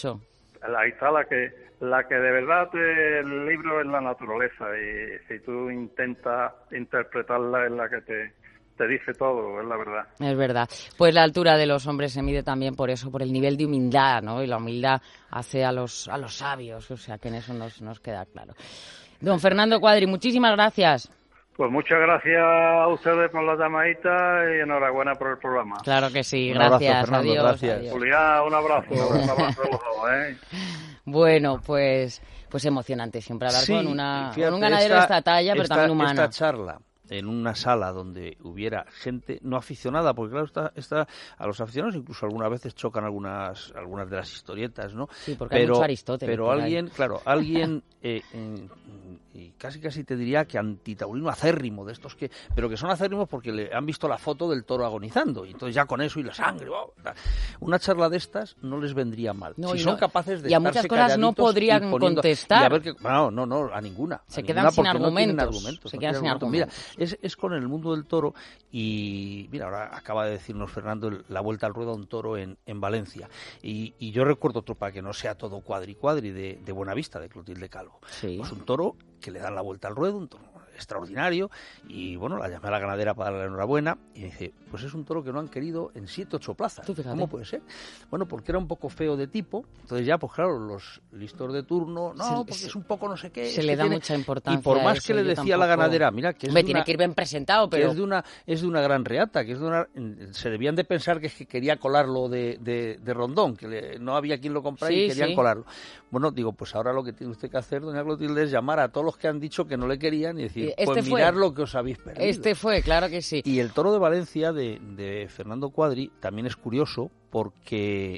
está la que de verdad el libro es la naturaleza, y si tú intentas interpretarla es la que te dice todo, es la verdad. Es verdad. Pues la altura de los hombres se mide también por eso, por el nivel de humildad, ¿no? Y la humildad hace a los sabios, o sea que en eso nos queda claro. Don Fernando Cuadri, muchísimas gracias. Pues muchas gracias a ustedes por la llamadita y enhorabuena por el programa. Claro que sí, un abrazo, gracias. Fernando, adiós, gracias. adiós. Julián, un abrazo a los dos, Bueno, pues emocionante siempre hablar con un ganadero de esta talla, pero también humana. Esta charla en una sala donde hubiera gente no aficionada, porque claro, está a los aficionados incluso algunas veces chocan algunas de las historietas, ¿no? Sí, porque hay mucho Aristóteles. Pero alguien y casi te diría que antitaurino acérrimo, de estos pero que son acérrimos porque le han visto la foto del toro agonizando, y entonces ya con eso y la sangre, una charla de estas no les vendría mal. Si son capaces de y a muchas cosas no podrían contestar. Y a ver no, a ninguna. Se quedan sin argumentos. Se quedan sin argumentos. Mira, es con el mundo del toro, y mira, ahora acaba de decirnos Fernando la vuelta al ruedo a un toro en Valencia, y yo recuerdo otro, para que no sea todo cuadri de Buenavista, de Clotilde Calvo. Sí. Pues un toro que le dan la vuelta al ruedo, un toro extraordinario, y bueno, la llamé a la ganadera para darle la enhorabuena, y me dice, pues es un toro que no han querido en 7-8 plazas. ¿Cómo puede ser? Bueno, porque era un poco feo de tipo, entonces ya, pues claro, los listos de turno, porque es un poco no sé qué. Se le da mucha importancia. Y por más que le decía a la ganadera, mira, que tiene que ir bien presentado, pero... es de una gran reata, se debían de pensar que quería colarlo de rondón, que no había quien lo comprara y querían colarlo. Bueno, digo, pues ahora lo que tiene usted que hacer, doña Clotilde, es llamar a todos los que han dicho que no le querían y decir, mirad lo que os habéis perdido. Claro que sí. Y el toro de Valencia de Fernando Cuadri también es curioso porque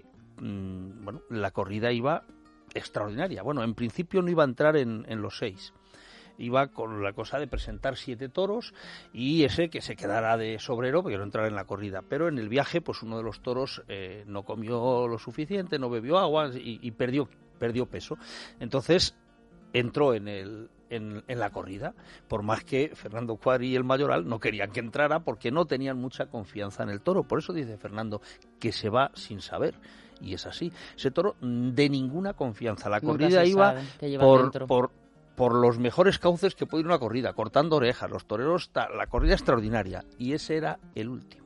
la corrida iba extraordinaria. Bueno, en principio no iba a entrar en los 6. Iba con la cosa de presentar 7 toros y ese que se quedara de sobrero porque no entrara en la corrida. Pero en el viaje, pues uno de los toros no comió lo suficiente, no bebió agua y perdió peso. Entonces entró en la corrida, por más que Fernando Cuadri y el Mayoral no querían que entrara porque no tenían mucha confianza en el toro. Por eso dice Fernando que se va sin saber. Y es así. Ese toro de ninguna confianza. La corrida iba por los mejores cauces que puede ir una corrida, cortando orejas, los toreros, la corrida extraordinaria. Y ese era el último.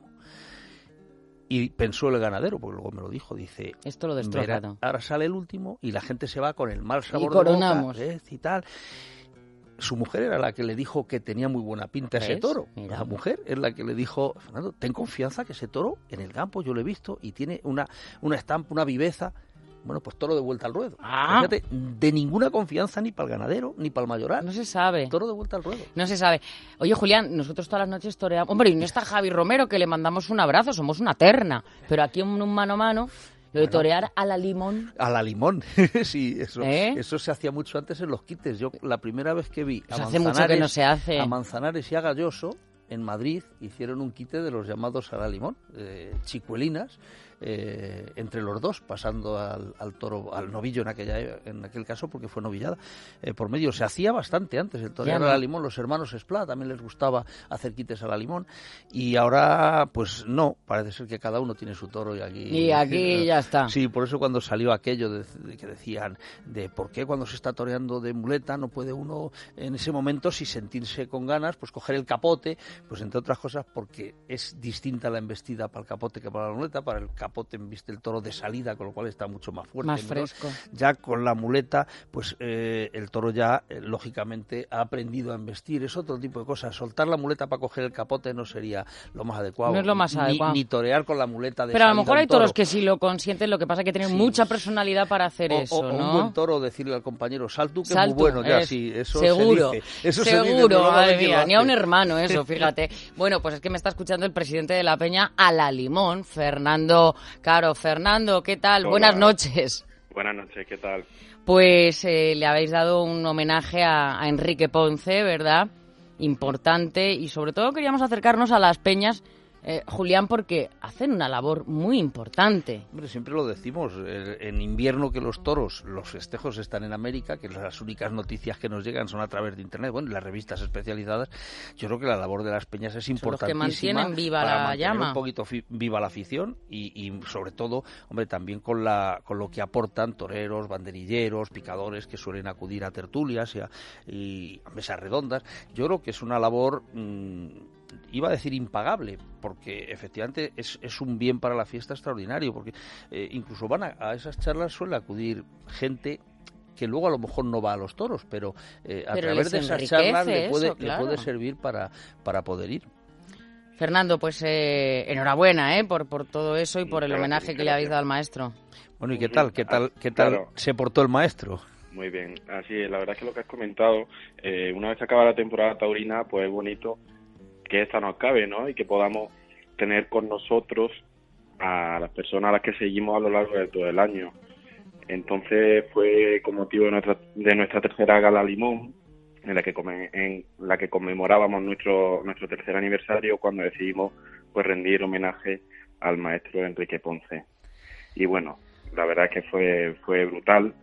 Y pensó el ganadero, porque luego me lo dijo, dice... Esto lo destrozado. Ahora sale el último y la gente se va con el mal sabor de boca, y tal. Su mujer era la que le dijo que tenía muy buena pinta ese toro. Mira. La mujer es la que le dijo, Fernando, ten confianza que ese toro en el campo yo lo he visto y tiene una estampa, una viveza. Bueno, pues toro de vuelta al ruedo. Ah. Fíjate, de ninguna confianza ni para el ganadero, ni para el mayoral. No se sabe. Toro de vuelta al ruedo. No se sabe. Oye, Julián, nosotros todas las noches toreamos... Hombre, y no está Javi Romero, que le mandamos un abrazo, somos una terna. Pero aquí en un mano a mano, lo de torear a la limón... A la limón, sí, eso se hacía mucho antes en los quites. Yo la primera vez que vi Pues hace mucho que no se hace. A Manzanares y a Galloso, en Madrid, hicieron un quite de los llamados a la limón, chicuelinas, entre los dos, pasando al toro, al novillo en aquel caso, porque fue novillada por medio. Se hacía bastante antes el torear a la limón. Los hermanos Esplá también les gustaba hacer quites a la limón, y ahora pues no, parece ser que cada uno tiene su toro y aquí ya está. Sí, por eso cuando salió aquello de que decían de por qué cuando se está toreando de muleta no puede uno en ese momento, si sentirse con ganas, pues coger el capote, pues entre otras cosas porque es distinta la embestida para el capote que para la muleta. Para el capote embiste el toro de salida, con lo cual está mucho más fuerte, más fresco. Ya con la muleta, pues el toro ya lógicamente ha aprendido a embestir. Es otro tipo de cosas. Soltar la muleta para coger el capote no sería lo más adecuado. No es lo más adecuado. Ni torear con la muleta de Pero salida. a lo mejor hay toros que sí lo consienten, lo que pasa es que tienen mucha personalidad para hacer eso, ¿no? Un buen toro, decirle al compañero, sal tú, que sal es muy bueno. Ya, sí, eso seguro, se dice. Eso seguro, madre mía, hace. Ni a un hermano eso, fíjate. Bueno, pues es que me está escuchando el presidente de la Peña a la limón, Fernando Caro. Fernando, ¿qué tal? Hola. Buenas noches. Buenas noches, ¿qué tal? Pues le habéis dado un homenaje a Enrique Ponce, ¿verdad? Importante, y sobre todo queríamos acercarnos a las peñas, Julián, porque hacen una labor muy importante. Hombre, siempre lo decimos, en invierno que los toros, los festejos están en América, que las únicas noticias que nos llegan son a través de Internet, bueno, y las revistas especializadas. Yo creo que la labor de las peñas es importantísima. Los que mantienen viva para la mantener llama. un poquito viva la afición y sobre todo, hombre, también con lo que aportan toreros, banderilleros, picadores que suelen acudir a tertulias y a mesas redondas. Yo creo que es una labor... iba a decir impagable, porque efectivamente es un bien para la fiesta extraordinario, porque incluso van a esas charlas suele acudir gente que luego a lo mejor no va a los toros, pero a través de esas charlas le puede servir para poder ir. Fernando, pues enhorabuena por todo eso y por el homenaje que le habéis dado al maestro. Bueno, ¿y qué tal Claro. se portó el maestro? Muy bien, así es, la verdad es que lo que has comentado, una vez que acaba la temporada taurina, pues es bonito que esta nos acabe, ¿no? Y que podamos tener con nosotros a las personas a las que seguimos a lo largo de todo el año. Entonces fue con motivo de nuestra tercera gala Limón, en la que conmemorábamos nuestro tercer aniversario, cuando decidimos pues rendir homenaje al maestro Enrique Ponce. Y bueno, la verdad es que fue brutal.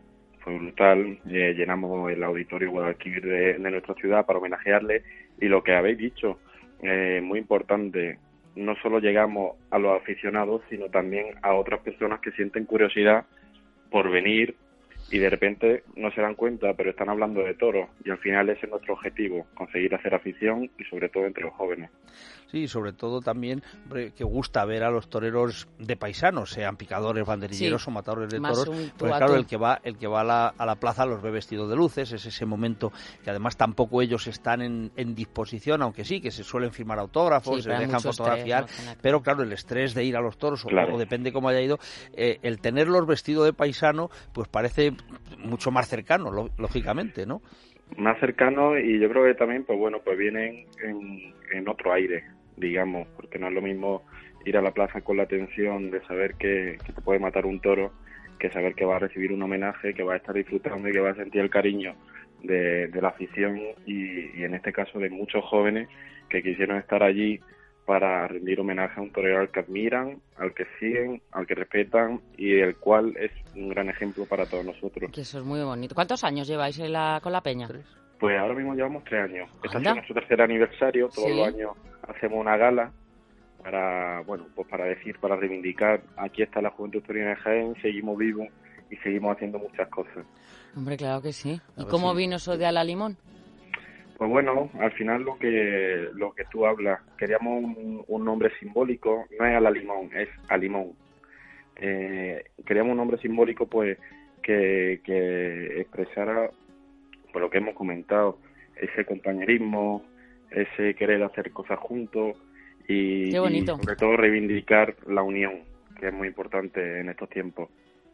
Llenamos el auditorio Guadalquivir de nuestra ciudad para homenajearle, y lo que habéis dicho, muy importante, no solo llegamos a los aficionados, sino también a otras personas que sienten curiosidad por venir y de repente no se dan cuenta, pero están hablando de toros, y al final ese es nuestro objetivo, conseguir hacer afición, y sobre todo entre los jóvenes. Sí, sobre todo también, hombre, que gusta ver a los toreros de paisanos, sean picadores, banderilleros o matadores de toros. Pues claro, el que va a la plaza los ve vestidos de luces, es ese momento que además tampoco ellos están en disposición, aunque sí, que se suelen firmar autógrafos, se dejan fotografiar, pero claro, el estrés de ir a los toros, o depende cómo haya ido, el tenerlos vestidos de paisano, pues parece mucho más cercano, lógicamente, ¿no? Más cercano, y yo creo que también, pues bueno, pues vienen en otro aire, digamos, porque no es lo mismo ir a la plaza con la tensión de saber que te puede matar un toro, que saber que va a recibir un homenaje, que va a estar disfrutando y que va a sentir el cariño de la afición y en este caso de muchos jóvenes que quisieron estar allí para rendir homenaje a un torero al que admiran, al que siguen, al que respetan, y el cual es un gran ejemplo para todos nosotros. Que eso es muy bonito. ¿Cuántos años lleváis con la peña? Pues ahora mismo llevamos 3 años. Este es nuestro tercer aniversario. Todos los años hacemos una gala para reivindicar, aquí está la Juventud Taurina de Jaén, seguimos vivos y seguimos haciendo muchas cosas. Hombre, claro que sí. ¿Y cómo vino eso de a la limón? Pues bueno, al final lo que tú hablas, queríamos un nombre simbólico, no es a la limón, es a limón. Queríamos un nombre simbólico pues que expresara por lo que hemos comentado, ese compañerismo, ese querer hacer cosas juntos y sobre todo reivindicar la unión, que es muy importante en estos tiempos.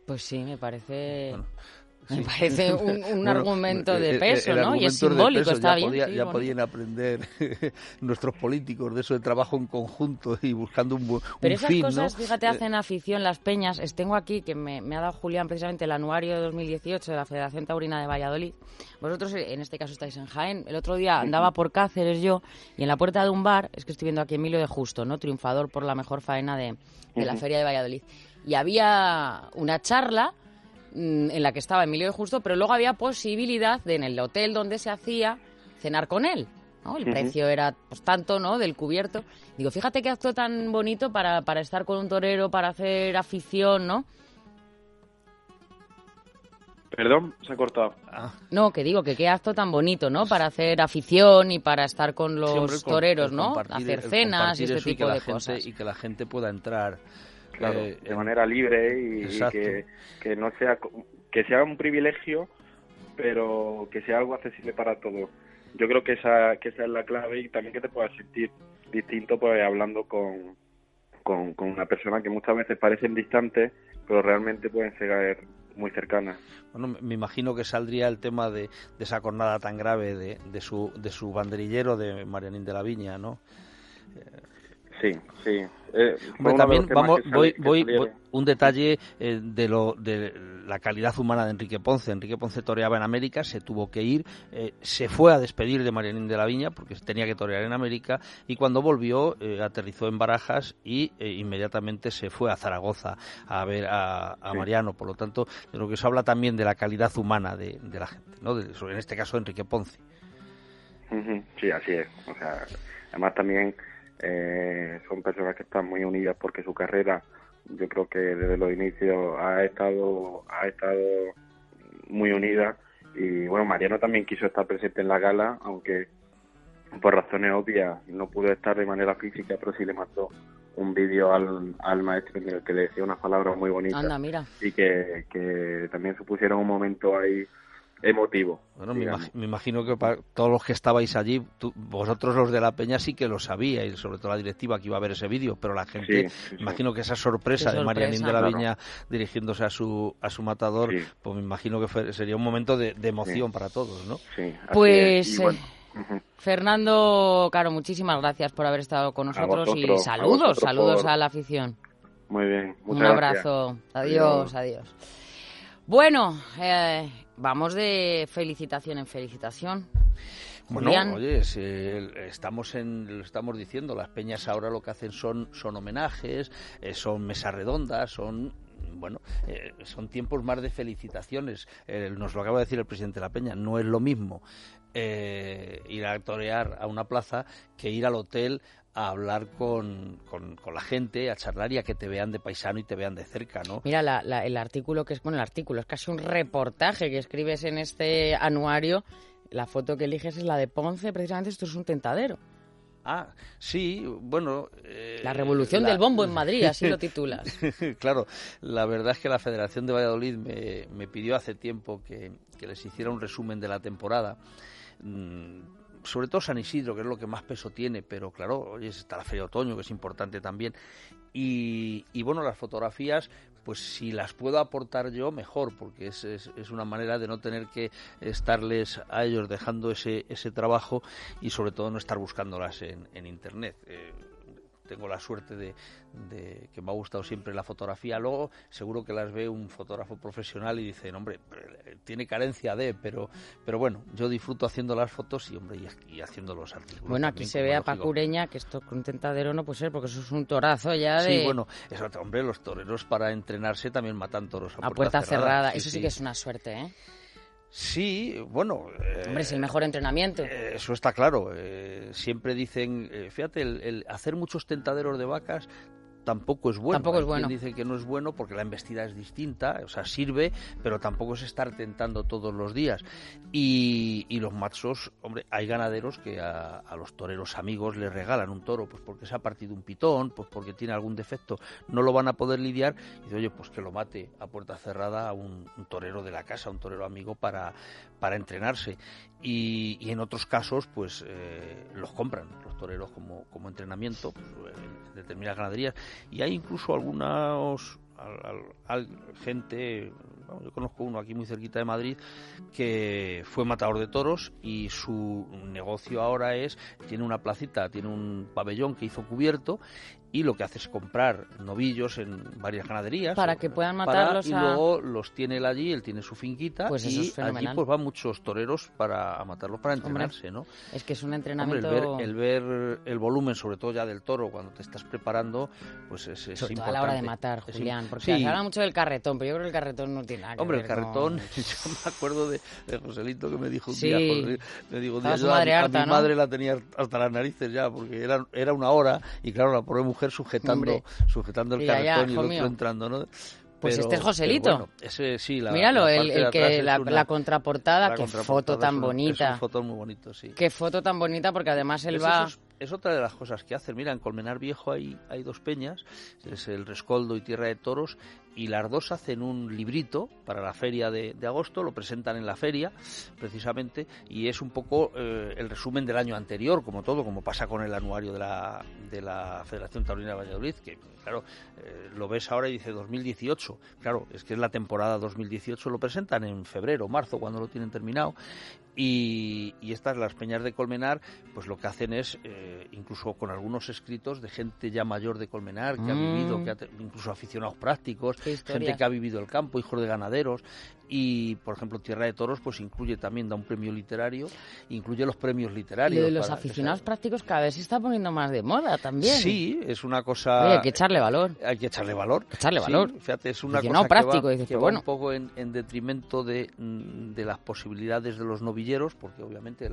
Pues sí, me parece... Bueno, Me sí. parece un argumento de el peso, ¿no? Y es argumento de simbólico, peso, está ya bien. Sí, ya bonito. podían aprender nuestros políticos de eso de trabajo en conjunto y buscando un Pero un esas fin, cosas, ¿no? fíjate, hacen afición las peñas. Tengo aquí, que me ha dado Julián precisamente el anuario de 2018 de la Federación Taurina de Valladolid. Vosotros, en este caso, estáis en Jaén. El otro día andaba por Cáceres yo, y en la puerta de un bar, es que estoy viendo aquí Emilio de Justo, ¿no? Triunfador por la mejor faena de la Feria de Valladolid. Y había una charla en la que estaba Emilio de Justo, pero luego había posibilidad de, en el hotel donde se hacía, cenar con él, ¿no? El precio era pues tanto, ¿no?, del cubierto. Digo, fíjate qué acto tan bonito para estar con un torero, para hacer afición, ¿no? Perdón, se ha cortado. No, que digo que qué acto tan bonito, ¿no? Para hacer afición y para estar con los Sí, hombre, toreros, el ¿no? compartir- Hacer el cenas y compartir este eso tipo que de la gente, cosas. y que la gente pueda entrar. Claro, de en- manera libre y Exacto. que no sea, que sea un privilegio, pero que sea algo accesible para todos. Yo creo que esa es la clave, y también que te puedas sentir distinto pues hablando con una persona que muchas veces parecen distantes, pero realmente pueden ser muy cercanas. Bueno, me imagino que saldría el tema de esa cornada tan grave de su banderillero, de Marianín de la Viña, ¿no? Sí. Hombre, también voy un detalle de la calidad humana de Enrique Ponce. Enrique Ponce toreaba en América, se tuvo que ir, se fue a despedir de Marianín de la Viña porque tenía que torear en América, y cuando volvió aterrizó en Barajas y inmediatamente se fue a Zaragoza a ver a Mariano. Por lo tanto, yo creo que eso habla también de la calidad humana de la gente, ¿no? En este caso, Enrique Ponce. Sí, así es. O sea, además también son personas que están muy unidas, porque su carrera, yo creo que desde los inicios ha estado muy unida. Y bueno, Mariano también quiso estar presente en la gala, aunque por razones obvias no pudo estar de manera física, pero sí le mandó un vídeo al maestro en el que le decía unas palabras muy bonitas. Anda, mira. Y que también supusieron un momento ahí emotivo. Bueno, me imagino que para todos los que estabais allí, vosotros los de la Peña sí que lo sabíais, sobre todo la directiva, que iba a ver ese vídeo, pero la gente, sí. imagino que esa sorpresa de Marianín de la Viña dirigiéndose a su matador, pues me imagino que sería un momento de emoción para todos, ¿no? Sí, pues Fernando Caro, muchísimas gracias por haber estado con nosotros, y saludos a la afición. Muy bien, muchas un abrazo. Gracias. Adiós. Bueno, vamos de felicitación en felicitación. Julián. Bueno, oye, lo estamos diciendo, las peñas ahora lo que hacen son homenajes, son mesas redondas, son tiempos más de felicitaciones. Nos lo acaba de decir el presidente de la Peña, no es lo mismo ir a torear a una plaza que ir al hotel a hablar con la gente, a charlar y a que te vean de paisano y te vean de cerca, ¿no? Mira, el artículo es casi un reportaje que escribes en este anuario. La foto que eliges es la de Ponce, precisamente. Esto es un tentadero. Ah, sí, bueno... la revolución del bombo en Madrid, así lo titulas. Claro, la verdad es que la Federación de Valladolid me pidió hace tiempo que les hiciera un resumen de la temporada, sobre todo San Isidro, que es lo que más peso tiene, pero claro, oye, está la Feria de Otoño, que es importante también, y bueno, las fotografías, pues si las puedo aportar yo, mejor, porque es una manera de no tener que estarles a ellos dejando ese trabajo, y sobre todo no estar buscándolas en internet. Tengo la suerte de que me ha gustado siempre la fotografía. Luego seguro que las ve un fotógrafo profesional y dice, hombre, tiene carencia pero bueno, yo disfruto haciendo las fotos y haciendo los artículos. Bueno, aquí se ve a Paco Ureña, que esto con tentadero no puede ser, porque eso es un torazo ya de... Sí, bueno, eso, hombre, los toreros para entrenarse también matan toros a puerta cerrada. Sí, eso sí que es una suerte, ¿eh? Sí, bueno... Hombre, es el mejor entrenamiento. Eso está claro. Siempre dicen, fíjate, el hacer muchos tentaderos de vacas tampoco es bueno. Tampoco es bueno. Quien dice que no es bueno porque la embestida es distinta, o sea, sirve, pero tampoco es estar tentando todos los días. Y los machos, hombre, hay ganaderos que a los toreros amigos les regalan un toro, pues porque se ha partido un pitón, pues porque tiene algún defecto, no lo van a poder lidiar, y dice, oye, pues que lo mate a puerta cerrada a un torero de la casa, un torero amigo para entrenarse. Y en otros casos, pues los compran los toreros como entrenamiento, pues, en determinadas ganaderías. Y hay incluso algunos gente, bueno, yo conozco uno aquí muy cerquita de Madrid que fue matador de toros y su negocio ahora tiene una placita, tiene un pabellón que hizo cubierto y lo que hace es comprar novillos en varias ganaderías para que puedan matarlos y luego los tiene él allí, él tiene su finquita, pues y eso es allí pues van muchos toreros a matarlos para entrenarse, ¿no? Es que es un entrenamiento... Hombre, el ver el volumen, sobre todo ya del toro, cuando te estás preparando, pues es sobre importante. todo a la hora de matar, Julián, porque sí. se habla mucho del carretón, pero yo creo que el carretón no tiene nada que Hombre, ver el carretón, con... yo me acuerdo de Joselito que me dijo un Sí. día, José, me dijo, Estaba su yo madre a harta, mi ¿no? madre la tenía hasta las narices ya, porque era una hora, y claro, la pobre mujer sujetando el Mira, carretón y el otro mío. entrando, ¿no? Pues pero, este es Joselito. Pero bueno, ese sí, míralo, la parte de atrás la contraportada, la qué contraportada foto tan bonita. Es una foto muy bonito, sí. Qué foto tan bonita, porque además él Pues va... es otra de las cosas que hacen. Mira, en Colmenar Viejo hay dos peñas, es el Rescoldo y Tierra de Toros, y las dos hacen un librito para la feria de agosto, lo presentan en la feria, precisamente, y es un poco el resumen del año anterior, como todo, como pasa con el anuario de la Federación Taurina de Valladolid, que, claro, lo ves ahora y dice 2018, claro, es que es la temporada 2018, lo presentan en febrero, marzo, cuando lo tienen terminado, y estas, las peñas de Colmenar, pues lo que hacen es, incluso con algunos escritos de gente ya mayor de Colmenar, que ha vivido, incluso aficionados prácticos, gente que ha vivido el campo, hijos de ganaderos, y por ejemplo Tierra de Toros pues incluye también, da un premio literario, incluye los premios literarios. Lo de los aficionados prácticos cada vez se está poniendo más de moda también. Sí, es una cosa... Oye, hay que echarle valor. Hay que echarle valor. valor. Fíjate, es una aficionado cosa práctico, que dices, va bueno, un poco en detrimento de las posibilidades de los novilleros, porque obviamente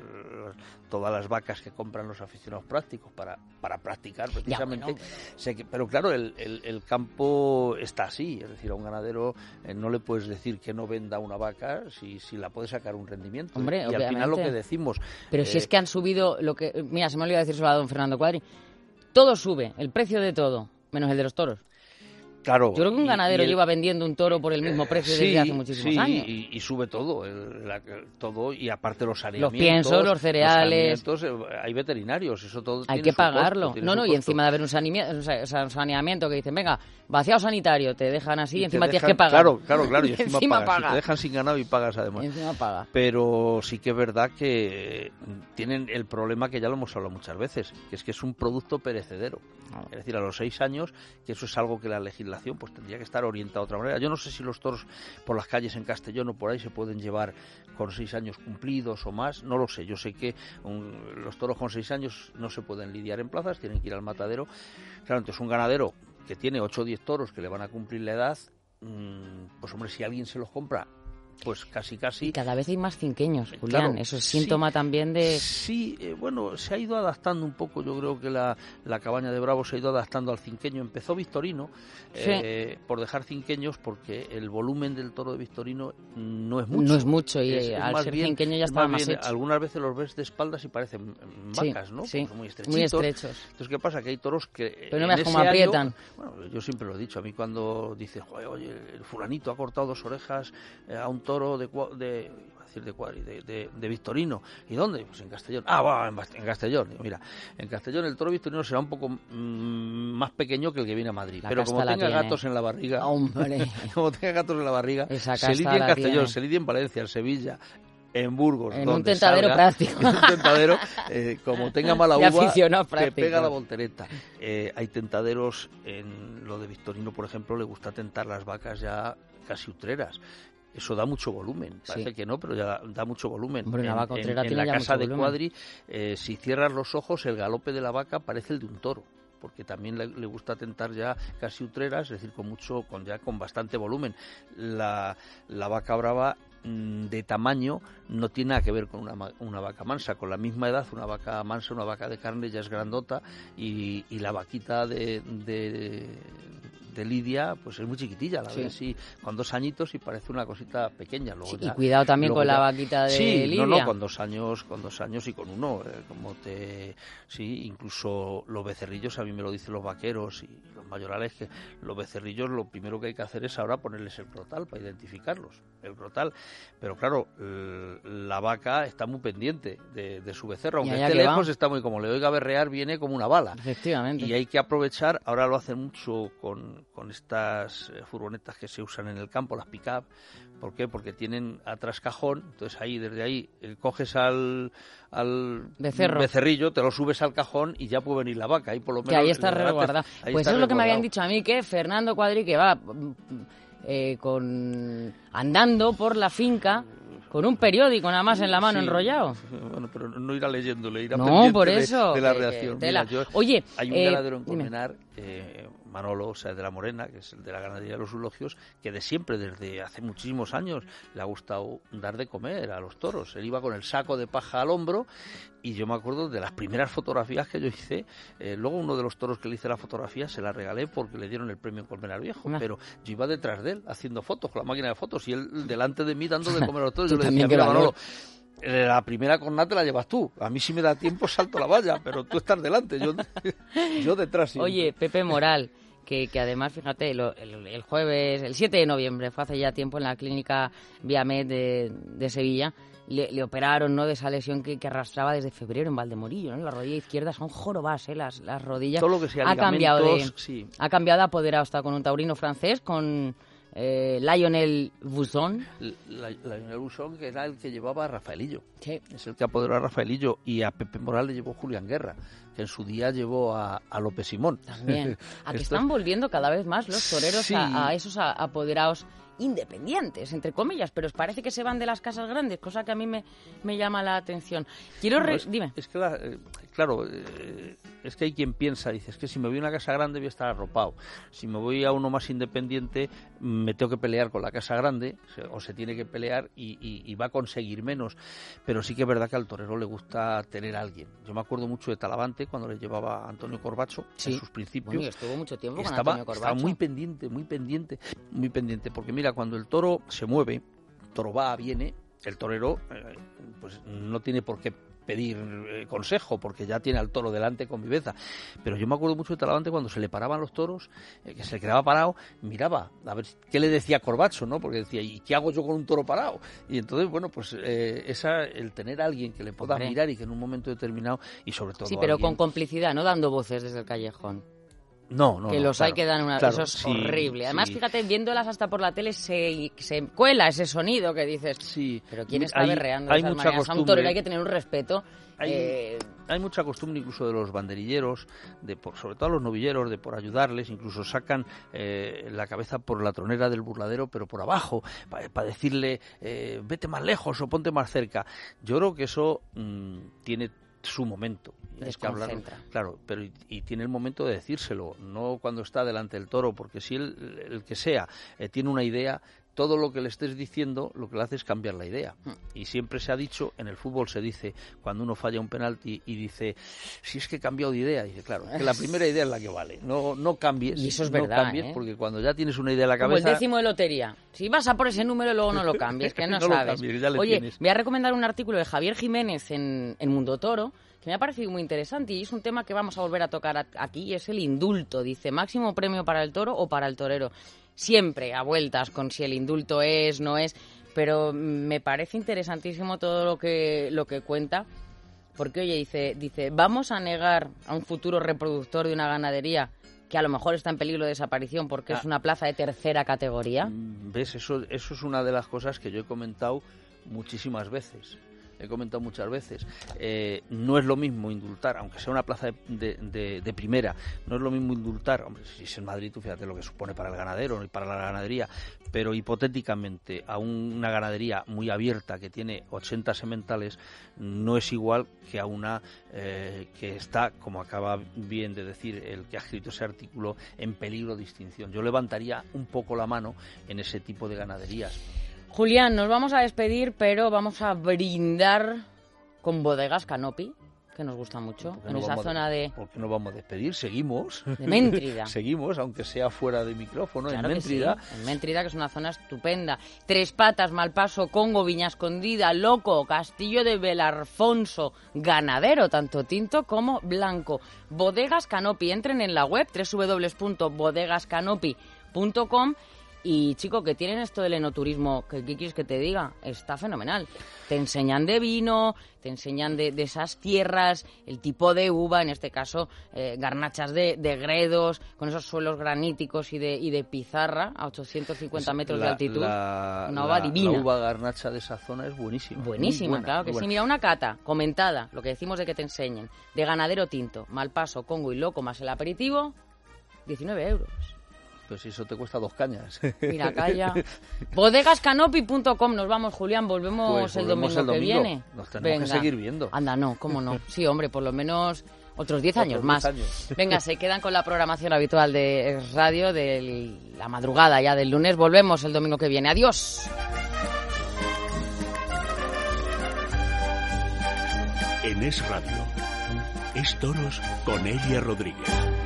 todas las vacas que compran los aficionados prácticos para practicar precisamente, pero claro, el campo está así, es decir, a un ganadero no le puedes decir que no venda una vaca si la puede sacar un rendimiento. Hombre, y obviamente. al final lo que decimos... Pero si es que han subido lo que... Mira, se me olvidó decir solo a don Fernando Cuadri. Todo sube, el precio de todo, menos el de los toros. Claro, yo creo que un ganadero lleva vendiendo un toro por el mismo precio desde hace muchísimos años. Y sube todo, todo, y aparte los saneamientos, los piensos, los cereales, hay veterinarios, eso todo hay que pagarlo. Y encima de haber un saneamiento que dicen, venga, vaciado sanitario, te dejan así y encima tienes que pagar. Claro, y encima pagas. Paga. Te dejan sin ganado y pagas además. Y encima paga. Pero sí que es verdad que tienen el problema que ya lo hemos hablado muchas veces, que es un producto perecedero. Es decir, a los 6 años, que eso es algo que la legislación pues tendría que estar orientada de otra manera. Yo no sé si los toros por las calles en Castellón o por ahí se pueden llevar con 6 años cumplidos o más, no lo sé. Yo sé que los toros con 6 años no se pueden lidiar en plazas, tienen que ir al matadero. Claro, entonces un ganadero que tiene 8 o 10 toros que le van a cumplir la edad, pues hombre, si alguien se los compra, pues casi. Y cada vez hay más cinqueños, Julián. Claro, eso es síntoma también de... Sí, bueno, se ha ido adaptando un poco. Yo creo que la cabaña de Bravo se ha ido adaptando al cinqueño. Empezó Victorino por dejar cinqueños, porque el volumen del toro de Victorino no es mucho. No es mucho, y al ser cinqueño ya está más hecho. Algunas veces los ves de espaldas y parecen vacas, ¿no? Sí, pues muy muy estrechos. Entonces, ¿qué pasa? Que hay toros que... Pero no veas cómo aprietan. Bueno, yo siempre lo he dicho. A mí cuando dice, oye, el fulanito ha cortado 2 orejas a un toro de Victorino. ¿Y dónde? Pues en Castellón. En Castellón. Mira, en Castellón el toro Victorino será un poco más pequeño que el que viene a Madrid. Pero como tenga gatos en la barriga... ¡Hombre! Como tenga gatos en la barriga, se lidia en Castellón, se lidia en Valencia, en Sevilla, en Burgos, en un tentadero práctico. En un tentadero, como tenga mala uva, que pega la voltereta. Hay tentaderos, en lo de Victorino, por ejemplo, le gusta tentar las vacas ya casi utreras. Eso da mucho volumen, parece que no, pero ya da mucho volumen. Hombre, en la casa de Cuadri, si cierras los ojos, el galope de la vaca parece el de un toro, porque también le gusta tentar ya casi utreras, es decir, con bastante volumen. La vaca brava de tamaño no tiene nada que ver con una vaca mansa. Con la misma edad, una vaca mansa, una vaca de carne ya es grandota, y la vaquita de Lidia pues es muy chiquitilla, la ves con 2 añitos y parece una cosita pequeña. Luego y cuidado también con la vaquita de Lidia. No, con 2 años y con 1, incluso los becerrillos, a mí me lo dicen los vaqueros y los mayorales, que los becerrillos lo primero que hay que hacer es ahora ponerles el crotal para identificarlos, el crotal. Pero claro, la vaca está muy pendiente de su becerro, aunque esté lejos, está muy, como le oiga berrear, viene como una bala. Efectivamente. Y hay que aprovechar, ahora lo hacen mucho con con estas furgonetas que se usan en el campo, las pick-up. ¿Por qué? Porque tienen atrás cajón, entonces desde ahí coges al becerrillo, te lo subes al cajón y ya puede venir la vaca. Ahí por lo menos, que ahí está resguardado. Pues eso es lo que me habían dicho a mí, que Fernando Cuadri, que va andando por la finca con un periódico nada más en la mano, enrollado. Bueno, pero no irá leyéndole, irá pendiente por eso, de la reacción. Mira, Oye, hay un ganadero en Colmenar, Manolo, o sea, de la Morena, que es el de la ganadería de los Eulogios, que de siempre, desde hace muchísimos años, le ha gustado dar de comer a los toros. Él iba con el saco de paja al hombro y yo me acuerdo de las primeras fotografías que yo hice. Luego uno de los toros que le hice la fotografía se la regalé porque le dieron el premio en Colmenar Viejo, pero yo iba detrás de él haciendo fotos con la máquina de fotos y él delante de mí dando de comer a los toros. Yo le decía, mira, Manolo, la primera cornada te la llevas tú. A mí si me da tiempo salto la valla, pero tú estás delante, yo detrás. Siempre. Oye, Pepe Moral, que además, fíjate, el jueves, el 7 de noviembre, fue hace ya tiempo en la clínica Viamed de Sevilla, le operaron, ¿no?, de esa lesión que arrastraba desde febrero en Valdemorillo, ¿no? En la rodilla izquierda son jorobas, las rodillas. Todo lo que sea ha cambiado de apoderado, está con un taurino francés, con Lionel Busson. Lionel Busson, que era el que llevaba a Rafaelillo. Sí. Es el que apoderó a Rafaelillo, y a Pepe Moral le llevó Julián Guerra, que en su día llevó a López Simón. También. A que están volviendo cada vez más los toreros a esos apoderados independientes, entre comillas, pero os parece que se van de las casas grandes, cosa que a mí me llama la atención. Dime. Es que, claro, es que hay quien piensa, dice, es que si me voy a una casa grande voy a estar arropado. Si me voy a uno más independiente, me tengo que pelear con la casa grande, o se tiene que pelear y va a conseguir menos. Pero sí que es verdad que al torero le gusta tener a alguien. Yo me acuerdo mucho de Talavante, cuando le llevaba a Antonio Corbacho, en sus principios. Bueno, y estuvo mucho tiempo con Antonio Corbacho. Estaba muy pendiente, porque mira, cuando el toro se mueve, el toro va, viene, el torero pues no tiene por qué pedir consejo, porque ya tiene al toro delante con viveza. Pero yo me acuerdo mucho de Talavante cuando se le paraban los toros, que se le quedaba parado, miraba a ver qué le decía Corbacho, ¿no? Porque decía, ¿y qué hago yo con un toro parado? Y entonces, bueno, pues el tener a alguien que le pueda mirar y que en un momento determinado, y sobre todo sí, pero con complicidad, no dando voces desde el callejón. No, que los hay que dan una... Eso es horrible. Además, fíjate, viéndolas hasta por la tele se cuela ese sonido que dices, pero ¿quién está berreando de esas maneras? A un torero hay que tener un respeto. Hay mucha costumbre incluso de los banderilleros, sobre todo a los novilleros, de por ayudarles, incluso sacan la cabeza por la tronera del burladero, pero por abajo, para decirle, vete más lejos o ponte más cerca. Yo creo que eso tiene su momento. Es que hablar, claro, pero y tiene el momento de decírselo, no cuando está delante del toro, porque si el que sea tiene una idea, todo lo que le estés diciendo lo que le hace es cambiar la idea. Y siempre se ha dicho, en el fútbol se dice, cuando uno falla un penalti y dice, si es que he cambiado de idea, dice, claro, que la primera idea es la que vale, no cambies. Y eso es verdad, cambies, porque cuando ya tienes una idea en la cabeza... Como el décimo de lotería, si vas a por ese número luego no lo cambies, que no sabes. Cambies, ya Oye, tienes. Voy a recomendar un artículo de Javier Jiménez en Mundo Toro, que me ha parecido muy interesante y es un tema que vamos a volver a tocar aquí, es el indulto. Dice, máximo premio para el toro o para el torero. Siempre a vueltas con si el indulto es, no es, pero me parece interesantísimo todo lo que cuenta, porque oye, dice, vamos a negar a un futuro reproductor de una ganadería que a lo mejor está en peligro de desaparición porque es una plaza de tercera categoría. ¿Ves? Eso es una de las cosas que yo he comentado muchísimas veces. No es lo mismo indultar, aunque sea una plaza de primera, no es lo mismo indultar, hombre, si es en Madrid, tú fíjate lo que supone para el ganadero y para la ganadería, pero hipotéticamente a una ganadería muy abierta que tiene 80 sementales, no es igual que a una que está, como acaba bien de decir el que ha escrito ese artículo, en peligro de extinción. Yo levantaría un poco la mano en ese tipo de ganaderías. Julián, nos vamos a despedir, pero vamos a brindar con Bodegas Canopy, que nos gusta mucho, en esa zona de... ¿Por qué no vamos a despedir? Seguimos. De Méntrida. Seguimos, aunque sea fuera de micrófono, claro, en Méntrida. Sí. En Méntrida, que es una zona estupenda. Tres Patas, Malpaso, Congo, Viña Escondida, Loco, Castillo de Belarfonso, ganadero, tanto tinto como blanco. Bodegas Canopy, entren en la web www.bodegascanopy.com Y, chico, que tienen esto del enoturismo, que ¿qué quieres que te diga? Está fenomenal. Te enseñan de vino, te enseñan de esas tierras, el tipo de uva, en este caso garnachas de Gredos, con esos suelos graníticos y de pizarra a 850 metros de altitud. Una uva divina. La uva garnacha de esa zona es buenísima. Buenísima, buena, claro que sí. Mira, una cata comentada, lo que decimos de que te enseñen, de ganadero tinto, Malpaso, Congo y Loco más el aperitivo, 19 euros. Pues si eso te cuesta 2 cañas. Mira, calla. Bodegascanopi.com. Nos vamos, Julián. Volvemos el domingo que viene. Nos tenemos que seguir viendo. Anda, no, cómo no. Sí, hombre, por lo menos otros 10 años más. Venga, se quedan con la programación habitual de radio de la madrugada ya del lunes. Volvemos el domingo que viene. Adiós. En Es Radio, Es Toros con Elia Rodríguez.